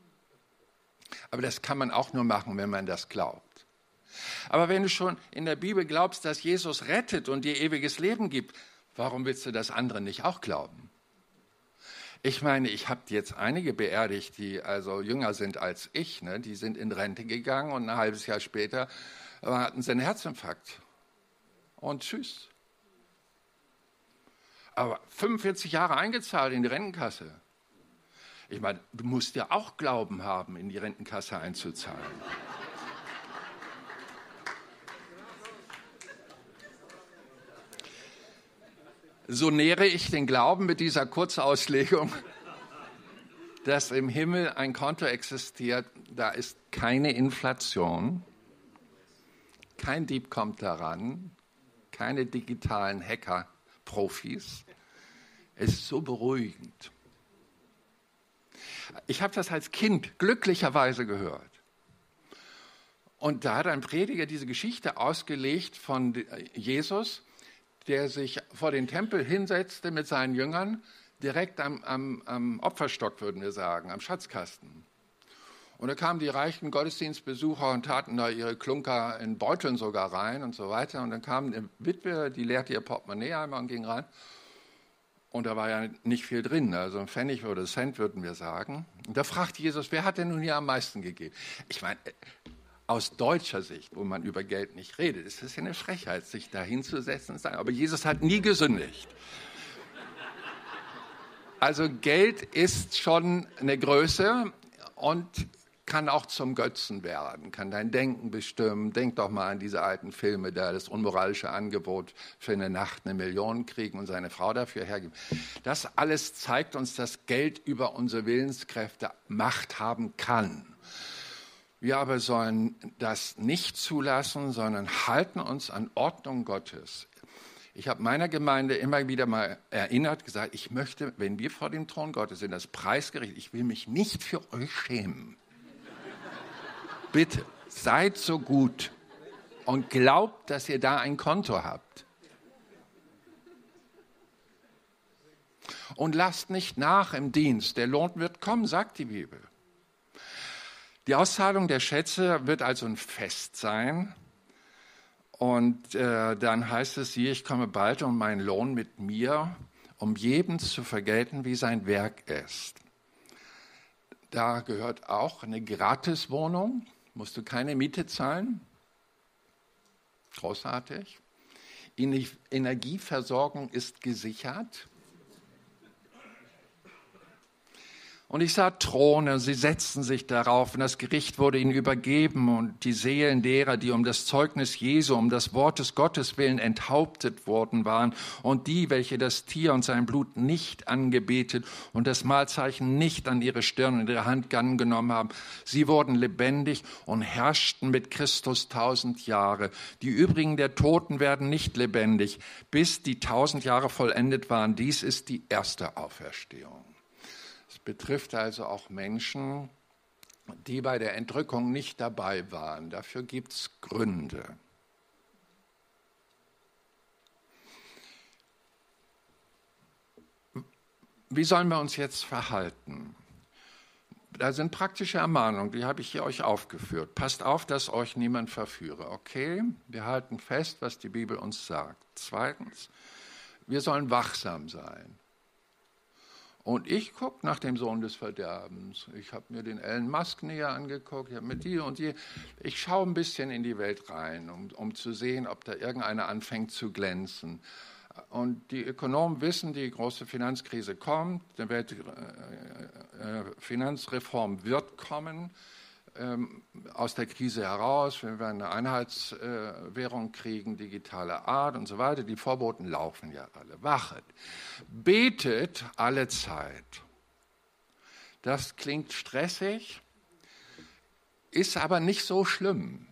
Aber das kann man auch nur machen, wenn man das glaubt. Aber wenn du schon in der Bibel glaubst, dass Jesus rettet und dir ewiges Leben gibt, warum willst du das andere nicht auch glauben? Ich meine, ich habe jetzt einige beerdigt, die also jünger sind als ich. Ne? Die sind in Rente gegangen und ein halbes Jahr später hatten sie einen Herzinfarkt. Und tschüss. Aber fünfundvierzig Jahre eingezahlt in die Rentenkasse. Ich meine, du musst ja auch Glauben haben, in die Rentenkasse einzuzahlen. So nähere ich den Glauben mit dieser Kurzauslegung, dass im Himmel ein Konto existiert, da ist keine Inflation, kein Dieb kommt daran, keine digitalen Hacker-Profis. Es ist so beruhigend. Ich habe das als Kind glücklicherweise gehört. Und da hat ein Prediger diese Geschichte ausgelegt von Jesus, der sich vor den Tempel hinsetzte mit seinen Jüngern, direkt am, am, am Opferstock, würden wir sagen, am Schatzkasten. Und da kamen die reichen Gottesdienstbesucher und taten da ihre Klunker in Beuteln sogar rein und so weiter. Und dann kam eine Witwe, die leerte ihr Portemonnaie einmal und ging rein. Und da war ja nicht viel drin, also ein Pfennig oder Cent, würden wir sagen. Und da fragt Jesus, wer hat denn nun hier am meisten gegeben? Ich meine, aus deutscher Sicht, wo man über Geld nicht redet, ist es ja eine Frechheit, sich da hinzusetzen und sagen, aber Jesus hat nie gesündigt. Also Geld ist schon eine Größe und kann auch zum Götzen werden, kann dein Denken bestimmen. Denk doch mal an diese alten Filme, da das unmoralische Angebot für eine Nacht eine Million kriegen und seine Frau dafür hergeben. Das alles zeigt uns, dass Geld über unsere Willenskräfte Macht haben kann. Wir aber sollen das nicht zulassen, sondern halten uns an Ordnung Gottes. Ich habe meiner Gemeinde immer wieder mal erinnert, gesagt, ich möchte, wenn wir vor dem Thron Gottes sind, das Preisgericht, ich will mich nicht für euch schämen. Bitte, seid so gut und glaubt, dass ihr da ein Konto habt. Und lasst nicht nach im Dienst, der Lohn wird kommen, sagt die Bibel. Die Auszahlung der Schätze wird also ein Fest sein. Und äh, dann heißt es, siehe, ich komme bald um meinen Lohn mit mir, um jedem zu vergelten, wie sein Werk ist. Da gehört auch eine Gratiswohnung, musst du keine Miete zahlen. Großartig. Energieversorgung ist gesichert. Und ich sah Throne, sie setzten sich darauf und das Gericht wurde ihnen übergeben und die Seelen derer, die um das Zeugnis Jesu, um das Wort des Gottes willen enthauptet worden waren und die, welche das Tier und sein Blut nicht angebetet und das Mahlzeichen nicht an ihre Stirn und ihre Hand angenommen haben, sie wurden lebendig und herrschten mit Christus tausend Jahre. Die übrigen der Toten werden nicht lebendig, bis die tausend Jahre vollendet waren. Dies ist die erste Auferstehung. Es betrifft also auch Menschen, die bei der Entrückung nicht dabei waren. Dafür gibt es Gründe. Wie sollen wir uns jetzt verhalten? Da sind praktische Ermahnungen, die habe ich hier euch aufgeführt. Passt auf, dass euch niemand verführe, okay? Wir halten fest, was die Bibel uns sagt. Zweitens, wir sollen wachsam sein. Und ich gucke nach dem Sohn des Verderbens. Ich habe mir den Elon Musk näher angeguckt, ich habe mir die und die. Ich schaue ein bisschen in die Welt rein, um, um zu sehen, ob da irgendeiner anfängt zu glänzen. Und die Ökonomen wissen, die große Finanzkrise kommt, die Weltfinanzreform wird kommen. Aus der Krise heraus, wenn wir eine Einheitswährung kriegen, digitale Art und so weiter. Die Vorboten laufen ja alle. Wachet. Betet alle Zeit. Das klingt stressig, ist aber nicht so schlimm.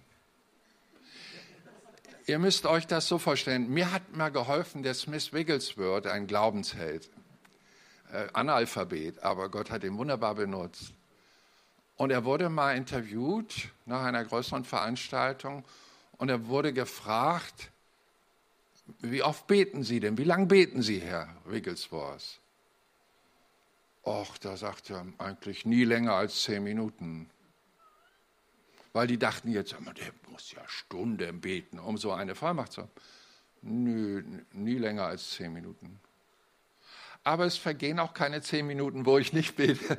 Ihr müsst euch das so vorstellen. Mir hat mal geholfen der Smith Wigglesworth, ein Glaubensheld, äh, Analphabet, aber Gott hat ihn wunderbar benutzt. Und er wurde mal interviewt nach einer größeren Veranstaltung und er wurde gefragt, wie oft beten Sie denn? Wie lange beten Sie, Herr Wigglesworth? Och, da sagte er, eigentlich nie länger als zehn Minuten. Weil die dachten jetzt, der muss ja Stunden beten, um so eine Vollmacht zu haben. Nö, nie länger als zehn Minuten. Aber es vergehen auch keine zehn Minuten, wo ich nicht bete.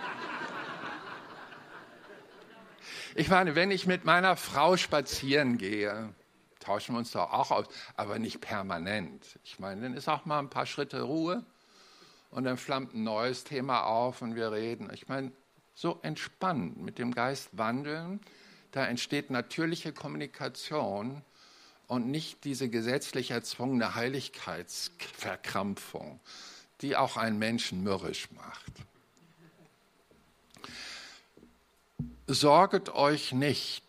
Ich meine, wenn ich mit meiner Frau spazieren gehe, tauschen wir uns doch auch aus, aber nicht permanent. Ich meine, dann ist auch mal ein paar Schritte Ruhe und dann flammt ein neues Thema auf und wir reden. Ich meine, so entspannt mit dem Geist wandeln, da entsteht natürliche Kommunikation und nicht diese gesetzlich erzwungene Heiligkeitsverkrampfung, die auch einen Menschen mürrisch macht. Sorget euch nicht.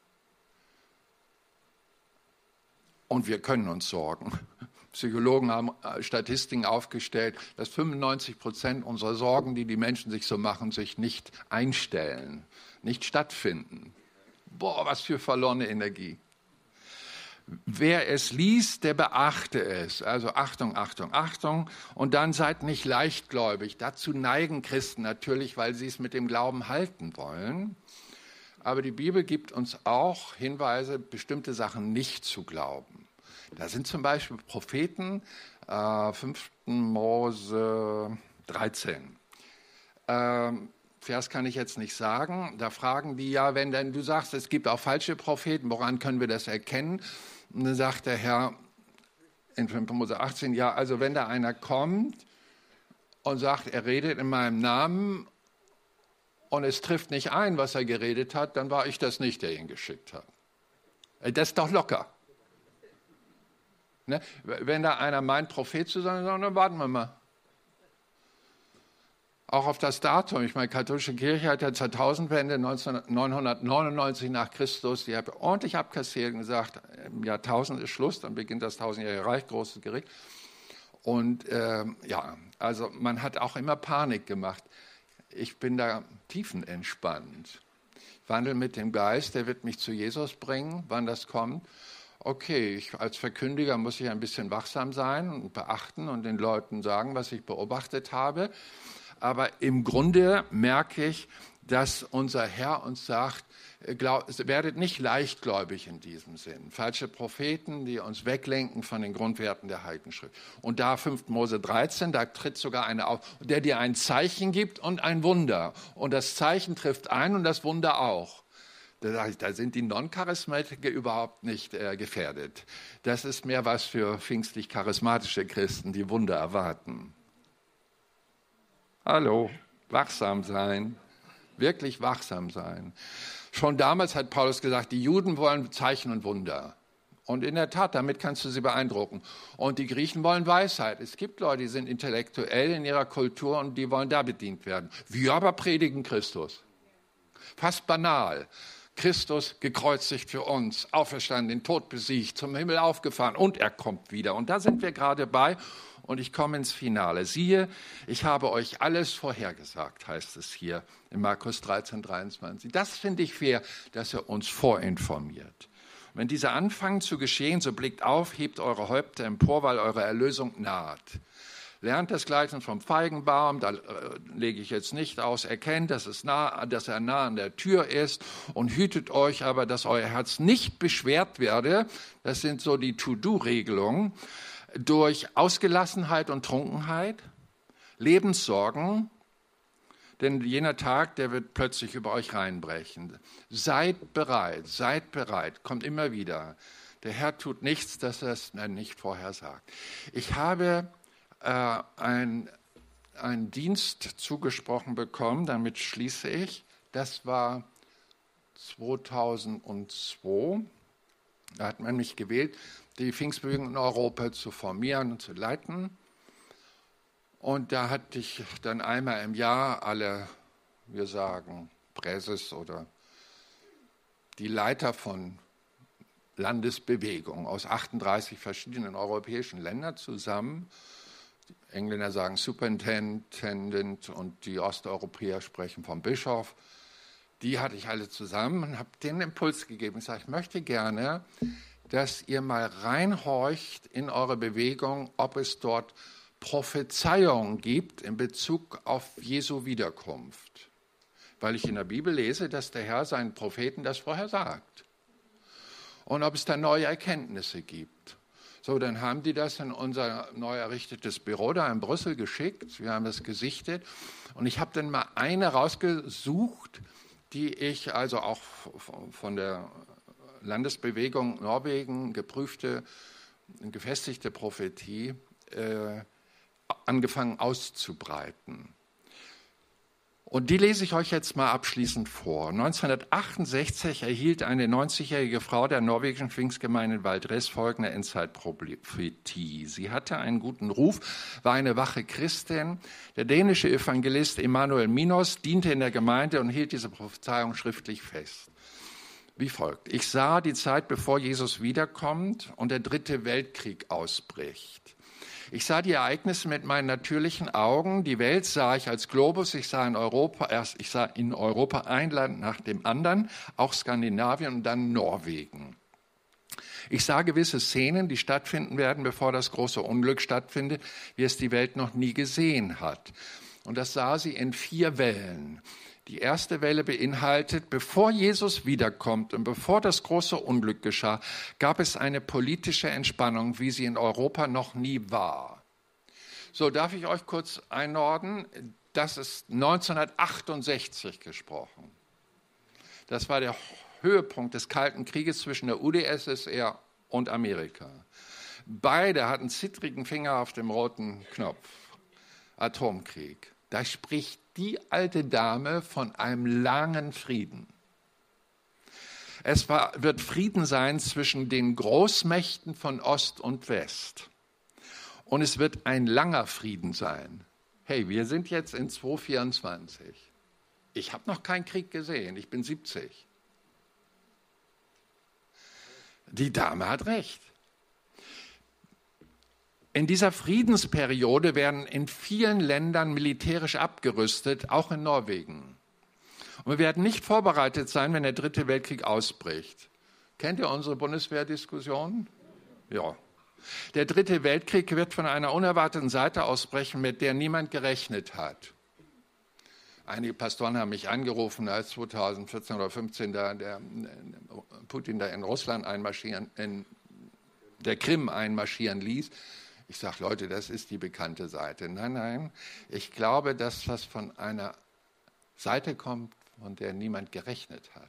Und wir können uns sorgen. Psychologen haben Statistiken aufgestellt, dass fünfundneunzig Prozent unserer Sorgen, die die Menschen sich so machen, sich nicht einstellen, nicht stattfinden. Boah, was für verlorene Energie. Wer es liest, der beachte es. Also Achtung, Achtung, Achtung. Und dann seid nicht leichtgläubig. Dazu neigen Christen natürlich, weil sie es mit dem Glauben halten wollen. Aber die Bibel gibt uns auch Hinweise, bestimmte Sachen nicht zu glauben. Da sind zum Beispiel Propheten, äh, fünften Mose dreizehn. Ähm, Vers kann ich jetzt nicht sagen. Da fragen die ja, wenn denn du sagst, es gibt auch falsche Propheten, woran können wir das erkennen? Und dann sagt der Herr in fünften Mose achtzehn, ja, also wenn da einer kommt und sagt, er redet in meinem Namen und es trifft nicht ein, was er geredet hat, dann war ich das nicht, der ihn geschickt hat. Das ist doch locker. Ne? Wenn da einer meint, Prophet zu sein, dann warten wir mal. Auch auf das Datum. Ich meine, die katholische Kirche hat ja zur Jahrtausendwende neunzehnhundertneunundneunzig nach Christus, die hat ordentlich abkassiert und gesagt, im Jahrtausend ist Schluss, dann beginnt das tausendjährige Reich, großes Gericht. Und äh, ja, also man hat auch immer Panik gemacht. Ich bin da tiefenentspannt. Ich wandle mit dem Geist, der wird mich zu Jesus bringen, wann das kommt. Okay, ich als Verkündiger muss ich ein bisschen wachsam sein und beachten und den Leuten sagen, was ich beobachtet habe. Aber im Grunde merke ich, dass unser Herr uns sagt, glaub, werdet nicht leichtgläubig in diesem Sinn. Falsche Propheten, die uns weglenken von den Grundwerten der Heiligen Schrift. Und da fünfter Mose dreizehn, da tritt sogar einer auf, der dir ein Zeichen gibt und ein Wunder. Und das Zeichen trifft ein und das Wunder auch. Da sind die Non-Charismatiker überhaupt nicht äh, gefährdet. Das ist mehr was für pfingstlich-charismatische Christen, die Wunder erwarten. Hallo, wachsam sein, wirklich wachsam sein. Schon damals hat Paulus gesagt, die Juden wollen Zeichen und Wunder. Und in der Tat, damit kannst du sie beeindrucken. Und die Griechen wollen Weisheit. Es gibt Leute, die sind intellektuell in ihrer Kultur und die wollen da bedient werden. Wir aber predigen Christus. Fast banal. Christus gekreuzigt für uns, auferstanden, den Tod besiegt, zum Himmel aufgefahren und er kommt wieder. Und da sind wir gerade bei und ich komme ins Finale. Siehe, ich habe euch alles vorhergesagt, heißt es hier in Markus dreizehn, dreiundzwanzig. Das finde ich fair, dass er uns vorinformiert. Wenn diese anfangen zu geschehen, so blickt auf, hebt eure Häupter empor, weil eure Erlösung naht. Lernt das Gleichnis vom Feigenbaum, da äh, lege ich jetzt nicht aus, erkennt, dass, es nah, dass er nah an der Tür ist und hütet euch aber, dass euer Herz nicht beschwert werde, das sind so die To-Do-Regelungen, durch Ausgelassenheit und Trunkenheit, Lebenssorgen, denn jener Tag, der wird plötzlich über euch reinbrechen. Seid bereit, seid bereit, kommt immer wieder. Der Herr tut nichts, dass er es nicht vorher sagt. Ich habe Äh, ein, einen Dienst zugesprochen bekommen, damit schließe ich. Das war zweitausendzwei. Da hat man mich gewählt, die Pfingstbewegung in Europa zu formieren und zu leiten. Und da hatte ich dann einmal im Jahr alle, wir sagen, Präses oder die Leiter von Landesbewegungen aus achtunddreißig verschiedenen europäischen Ländern zusammen. Die Engländer sagen Superintendent und die Osteuropäer sprechen vom Bischof. Die hatte ich alle zusammen und habe den Impuls gegeben. Ich sage, ich möchte gerne, dass ihr mal reinhorcht in eure Bewegung, ob es dort Prophezeiungen gibt in Bezug auf Jesu Wiederkunft. Weil ich in der Bibel lese, dass der Herr seinen Propheten das vorher sagt. Und ob es da neue Erkenntnisse gibt. So, dann haben die das in unser neu errichtetes Büro da in Brüssel geschickt. Wir haben das gesichtet. Und ich habe dann mal eine rausgesucht, die ich also auch von der Landesbewegung Norwegen geprüfte, gefestigte Prophetie äh, angefangen auszubreiten. Und die lese ich euch jetzt mal abschließend vor. neunzehnhundertachtundsechzig erhielt eine neunzigjährige Frau der norwegischen Pfingstgemeinde in Valdres folgende Endzeitprophetie. Sie hatte einen guten Ruf, war eine wache Christin. Der dänische Evangelist Emanuel Minos diente in der Gemeinde und hielt diese Prophezeiung schriftlich fest. Wie folgt. Ich sah die Zeit, bevor Jesus wiederkommt und der dritte Weltkrieg ausbricht. Ich sah die Ereignisse mit meinen natürlichen Augen. Die Welt sah ich als Globus. Ich sah in Europa, erst, ich sah in Europa ein Land nach dem anderen, auch Skandinavien und dann Norwegen. Ich sah gewisse Szenen, die stattfinden werden, bevor das große Unglück stattfindet, wie es die Welt noch nie gesehen hat. Und das sah sie in vier Wellen. Die erste Welle beinhaltet, bevor Jesus wiederkommt und bevor das große Unglück geschah, gab es eine politische Entspannung, wie sie in Europa noch nie war. So, darf ich euch kurz einordnen? Das ist neunzehnhundertachtundsechzig gesprochen. Das war der Höhepunkt des Kalten Krieges zwischen der U d S S R und Amerika. Beide hatten zittrigen Finger auf dem roten Knopf. Atomkrieg. Da spricht die alte Dame von einem langen Frieden. Es war, wird Frieden sein zwischen den Großmächten von Ost und West. Und es wird ein langer Frieden sein. Hey, wir sind jetzt in zweitausendvierundzwanzig. Ich habe noch keinen Krieg gesehen. Ich bin siebzig. Die Dame hat recht. In dieser Friedensperiode werden in vielen Ländern militärisch abgerüstet, auch in Norwegen. Und wir werden nicht vorbereitet sein, wenn der dritte Weltkrieg ausbricht. Kennt ihr unsere Bundeswehrdiskussion? Ja. Der dritte Weltkrieg wird von einer unerwarteten Seite ausbrechen, mit der niemand gerechnet hat. Einige Pastoren haben mich angerufen, als zweitausendvierzehn oder fünfzehn da der Putin da in Russland einmarschieren, in der Krim einmarschieren ließ. Ich sage, Leute, das ist die bekannte Seite. Nein, nein, ich glaube, dass das von einer Seite kommt, von der niemand gerechnet hat.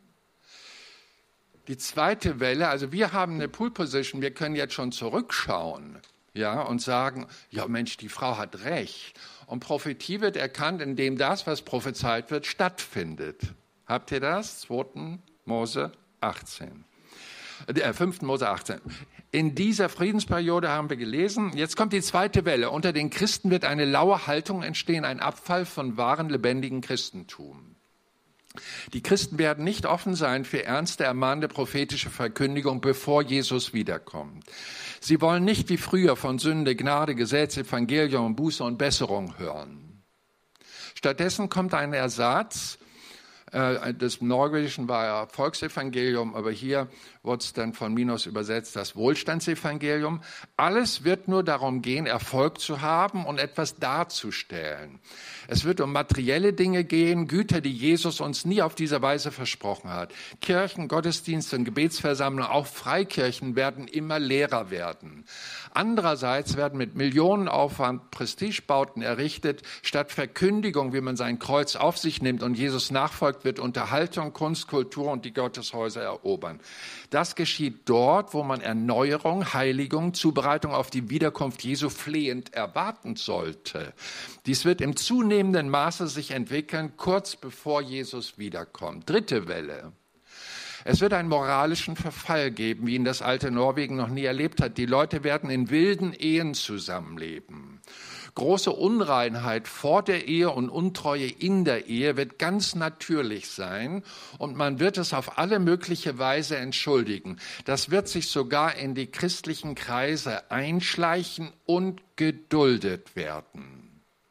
Die zweite Welle, also wir haben eine Pole Position, wir können jetzt schon zurückschauen, ja, und sagen, ja Mensch, die Frau hat recht. Und Prophetie wird erkannt, indem das, was prophezeit wird, stattfindet. Habt ihr das? zweiter Mose achtzehn. Äh, fünfter Mose achtzehn. In dieser Friedensperiode haben wir gelesen, jetzt kommt die zweite Welle. Unter den Christen wird eine laue Haltung entstehen, ein Abfall von wahren, lebendigen Christentum. Die Christen werden nicht offen sein für ernste, ermahnende prophetische Verkündigung, bevor Jesus wiederkommt. Sie wollen nicht wie früher von Sünde, Gnade, Gesetz, Evangelium, Buße und Besserung hören. Stattdessen kommt ein Ersatz. Das Norwegischen war ja Volksevangelium, aber hier wurde es dann von Minos übersetzt, das Wohlstandsevangelium. Alles wird nur darum gehen, Erfolg zu haben und etwas darzustellen. Es wird um materielle Dinge gehen, Güter, die Jesus uns nie auf diese Weise versprochen hat. Kirchen, Gottesdienste und Gebetsversammlungen, auch Freikirchen werden immer leerer werden. Andererseits werden mit Millionenaufwand Prestigebauten errichtet, statt Verkündigung, wie man sein Kreuz auf sich nimmt und Jesus nachfolgt, wird Unterhaltung, Kunst, Kultur und die Gotteshäuser erobern. Das geschieht dort, wo man Erneuerung, Heiligung, Zubereitung auf die Wiederkunft Jesu flehend erwarten sollte. Dies wird im zunehmenden Maße sich entwickeln, kurz bevor Jesus wiederkommt. Dritte Welle. Es wird einen moralischen Verfall geben, wie ihn das alte Norwegen noch nie erlebt hat. Die Leute werden in wilden Ehen zusammenleben. Große Unreinheit vor der Ehe und Untreue in der Ehe wird ganz natürlich sein und man wird es auf alle mögliche Weise entschuldigen. Das wird sich sogar in die christlichen Kreise einschleichen und geduldet werden.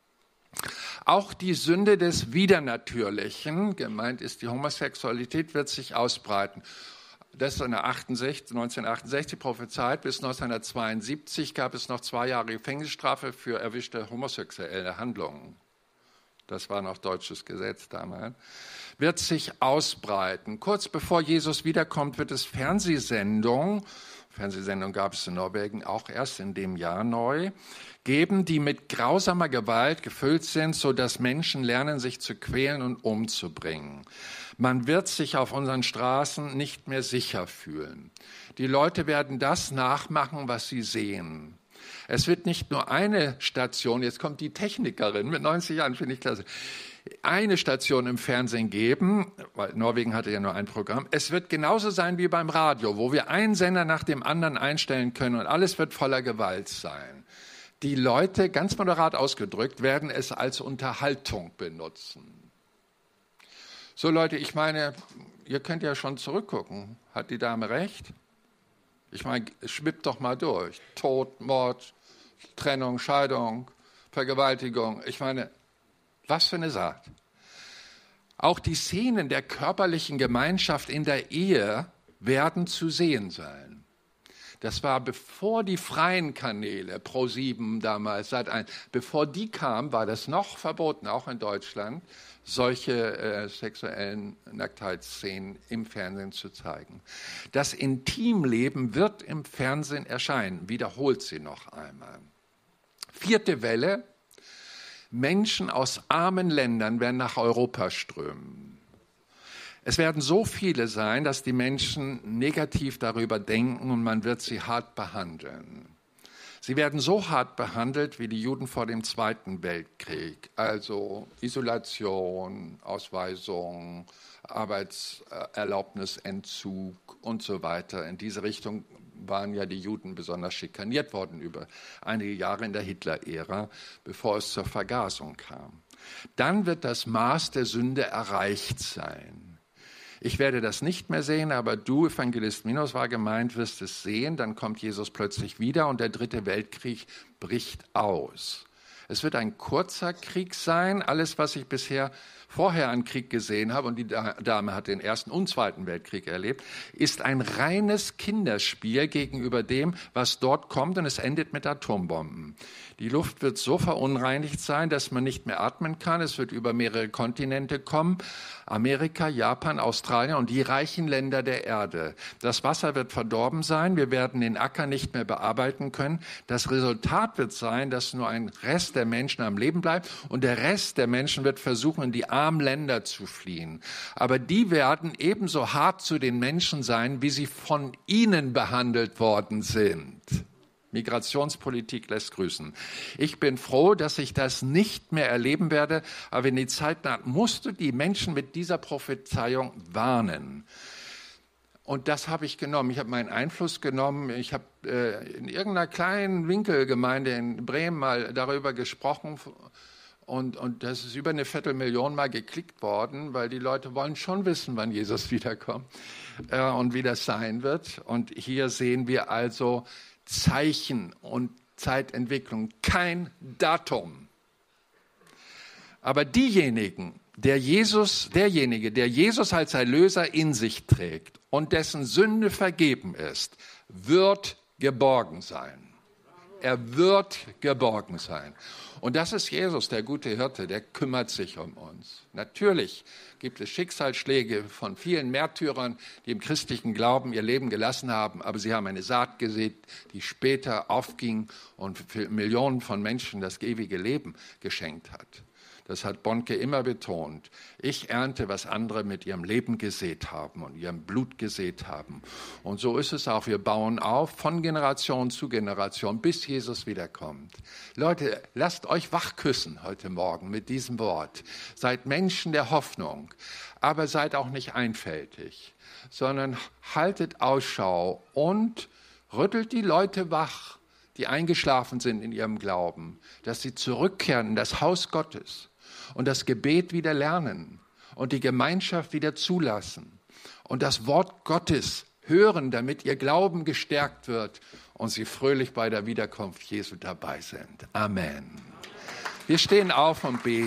Auch die Sünde des Widernatürlichen, gemeint ist die Homosexualität, wird sich ausbreiten. Das ist neunzehnhundertachtundsechzig prophezeit. Bis neunzehnhundertzweiundsiebzig gab es noch zwei Jahre Gefängnisstrafe für erwischte homosexuelle Handlungen. Das war noch deutsches Gesetz damals. Wird sich ausbreiten. Kurz bevor Jesus wiederkommt, wird es Fernsehsendungen, Fernsehsendungen gab es in Norwegen auch erst in dem Jahr neu, geben, die mit grausamer Gewalt gefüllt sind, sodass Menschen lernen, sich zu quälen und umzubringen. Man wird sich auf unseren Straßen nicht mehr sicher fühlen. Die Leute werden das nachmachen, was sie sehen. Es wird nicht nur eine Station, jetzt kommt die Technikerin mit neunzig Jahren, finde ich klasse, eine Station im Fernsehen geben, weil Norwegen hatte ja nur ein Programm. Es wird genauso sein wie beim Radio, wo wir einen Sender nach dem anderen einstellen können und alles wird voller Gewalt sein. Die Leute, ganz moderat ausgedrückt, werden es als Unterhaltung benutzen. So Leute, ich meine, ihr könnt ja schon zurückgucken. Hat die Dame recht? Ich meine, schwippt doch mal durch. Tod, Mord, Trennung, Scheidung, Vergewaltigung. Ich meine, was für eine Saat. Auch die Szenen der körperlichen Gemeinschaft in der Ehe werden zu sehen sein. Das war bevor die freien Kanäle, Pro sieben damals, Sat eins, bevor die kamen, war das noch verboten, auch in Deutschland, solche äh, sexuellen Nacktheitsszenen im Fernsehen zu zeigen. Das Intimleben wird im Fernsehen erscheinen, wiederholt sie noch einmal. Vierte Welle, Menschen aus armen Ländern werden nach Europa strömen. Es werden so viele sein, dass die Menschen negativ darüber denken und man wird sie hart behandeln. Sie werden so hart behandelt wie die Juden vor dem Zweiten Weltkrieg, also Isolation, Ausweisung, Arbeitserlaubnisentzug und so weiter. In diese Richtung waren ja die Juden besonders schikaniert worden über einige Jahre in der Hitler-Ära, bevor es zur Vergasung kam. Dann wird das Maß der Sünde erreicht sein. Ich werde das nicht mehr sehen, aber du, Evangelist Minos, war gemeint, wirst es sehen. Dann kommt Jesus plötzlich wieder und der dritte Weltkrieg bricht aus. Es wird ein kurzer Krieg sein. Alles, was ich bisher vorher an Krieg gesehen habe, und die Dame hat den Ersten und Zweiten Weltkrieg erlebt, ist ein reines Kinderspiel gegenüber dem, was dort kommt, und es endet mit Atombomben. Die Luft wird so verunreinigt sein, dass man nicht mehr atmen kann. Es wird über mehrere Kontinente kommen. Amerika, Japan, Australien und die reichen Länder der Erde. Das Wasser wird verdorben sein. Wir werden den Acker nicht mehr bearbeiten können. Das Resultat wird sein, dass nur ein Rest der Menschen am Leben bleibt und der Rest der Menschen wird versuchen, in die armen Länder zu fliehen. Aber die werden ebenso hart zu den Menschen sein, wie sie von ihnen behandelt worden sind. Migrationspolitik lässt grüßen. Ich bin froh, dass ich das nicht mehr erleben werde, aber wenn die Zeit naht, musst du die Menschen mit dieser Prophezeiung warnen. Und das habe ich genommen. Ich habe meinen Einfluss genommen. Ich habe äh, in irgendeiner kleinen Winkelgemeinde in Bremen mal darüber gesprochen. Und, und das ist über eine Viertelmillion Mal geklickt worden, weil die Leute wollen schon wissen, wann Jesus wiederkommt äh, und wie das sein wird. Und hier sehen wir also Zeichen und Zeitentwicklung, kein Datum. Aber diejenigen, der Jesus, derjenige, der Jesus als Erlöser in sich trägt und dessen Sünde vergeben ist, wird geborgen sein. Er wird geborgen sein. Und das ist Jesus, der gute Hirte, der kümmert sich um uns. Natürlich gibt es Schicksalsschläge von vielen Märtyrern, die im christlichen Glauben ihr Leben gelassen haben, aber sie haben eine Saat gesät, die später aufging und für Millionen von Menschen das ewige Leben geschenkt hat. Das hat Bonke immer betont. Ich ernte, was andere mit ihrem Leben gesät haben und ihrem Blut gesät haben. Und so ist es auch. Wir bauen auf von Generation zu Generation, bis Jesus wiederkommt. Leute, lasst euch wachküssen heute Morgen mit diesem Wort. Seid Menschen der Hoffnung, aber seid auch nicht einfältig, sondern haltet Ausschau und rüttelt die Leute wach, die eingeschlafen sind in ihrem Glauben, dass sie zurückkehren in das Haus Gottes und das Gebet wieder lernen und die Gemeinschaft wieder zulassen und das Wort Gottes hören, damit ihr Glauben gestärkt wird und sie fröhlich bei der Wiederkunft Jesu dabei sind. Amen. Wir stehen auf und beten.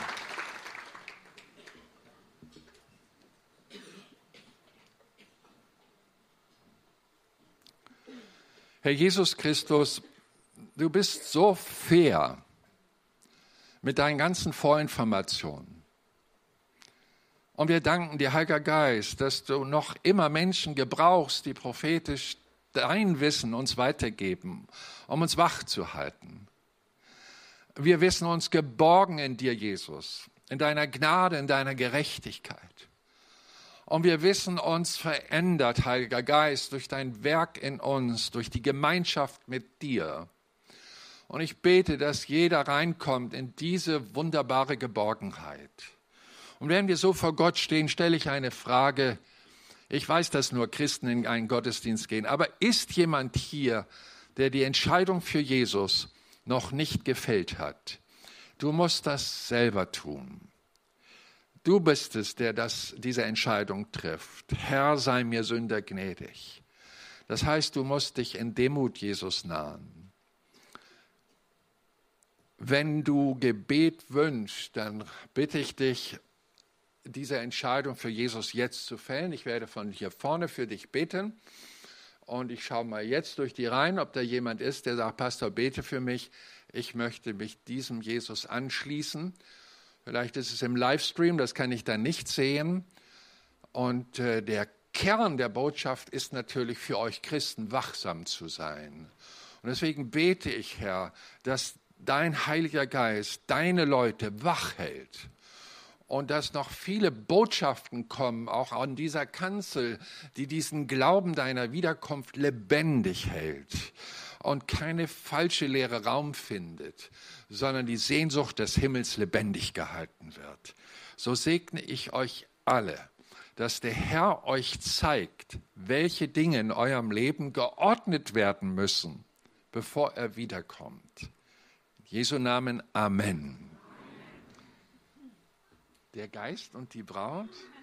Herr Jesus Christus, du bist so fair mit deinen ganzen Vorinformationen. Und wir danken dir, Heiliger Geist, dass du noch immer Menschen gebrauchst, die prophetisch dein Wissen uns weitergeben, um uns wach zu halten. Wir wissen uns geborgen in dir, Jesus, in deiner Gnade, in deiner Gerechtigkeit. Und wir wissen uns verändert, Heiliger Geist, durch dein Werk in uns, durch die Gemeinschaft mit dir. Und ich bete, dass jeder reinkommt in diese wunderbare Geborgenheit. Und wenn wir so vor Gott stehen, stelle ich eine Frage. Ich weiß, dass nur Christen in einen Gottesdienst gehen, aber ist jemand hier, der die Entscheidung für Jesus noch nicht gefällt hat? Du musst das selber tun. Du bist es, der das, diese Entscheidung trifft. Herr, sei mir Sünder gnädig. Das heißt, du musst dich in Demut Jesus nahen. Wenn du Gebet wünschst, dann bitte ich dich, diese Entscheidung für Jesus jetzt zu fällen. Ich werde von hier vorne für dich beten. Und ich schaue mal jetzt durch die Reihen, ob da jemand ist, der sagt, Pastor, bete für mich. Ich möchte mich diesem Jesus anschließen. Vielleicht ist es im Livestream, das kann ich dann nicht sehen. Und äh, der Kern der Botschaft ist natürlich für euch Christen, wachsam zu sein. Und deswegen bete ich, Herr, dass dein Heiliger Geist deine Leute wach hält und dass noch viele Botschaften kommen, auch an dieser Kanzel, die diesen Glauben deiner Wiederkunft lebendig hält und keine falsche Lehre Raum findet, sondern die Sehnsucht des Himmels lebendig gehalten wird. So segne ich euch alle, dass der Herr euch zeigt, welche Dinge in eurem Leben geordnet werden müssen, bevor er wiederkommt. In Jesu Namen, Amen. Der Geist und die Braut.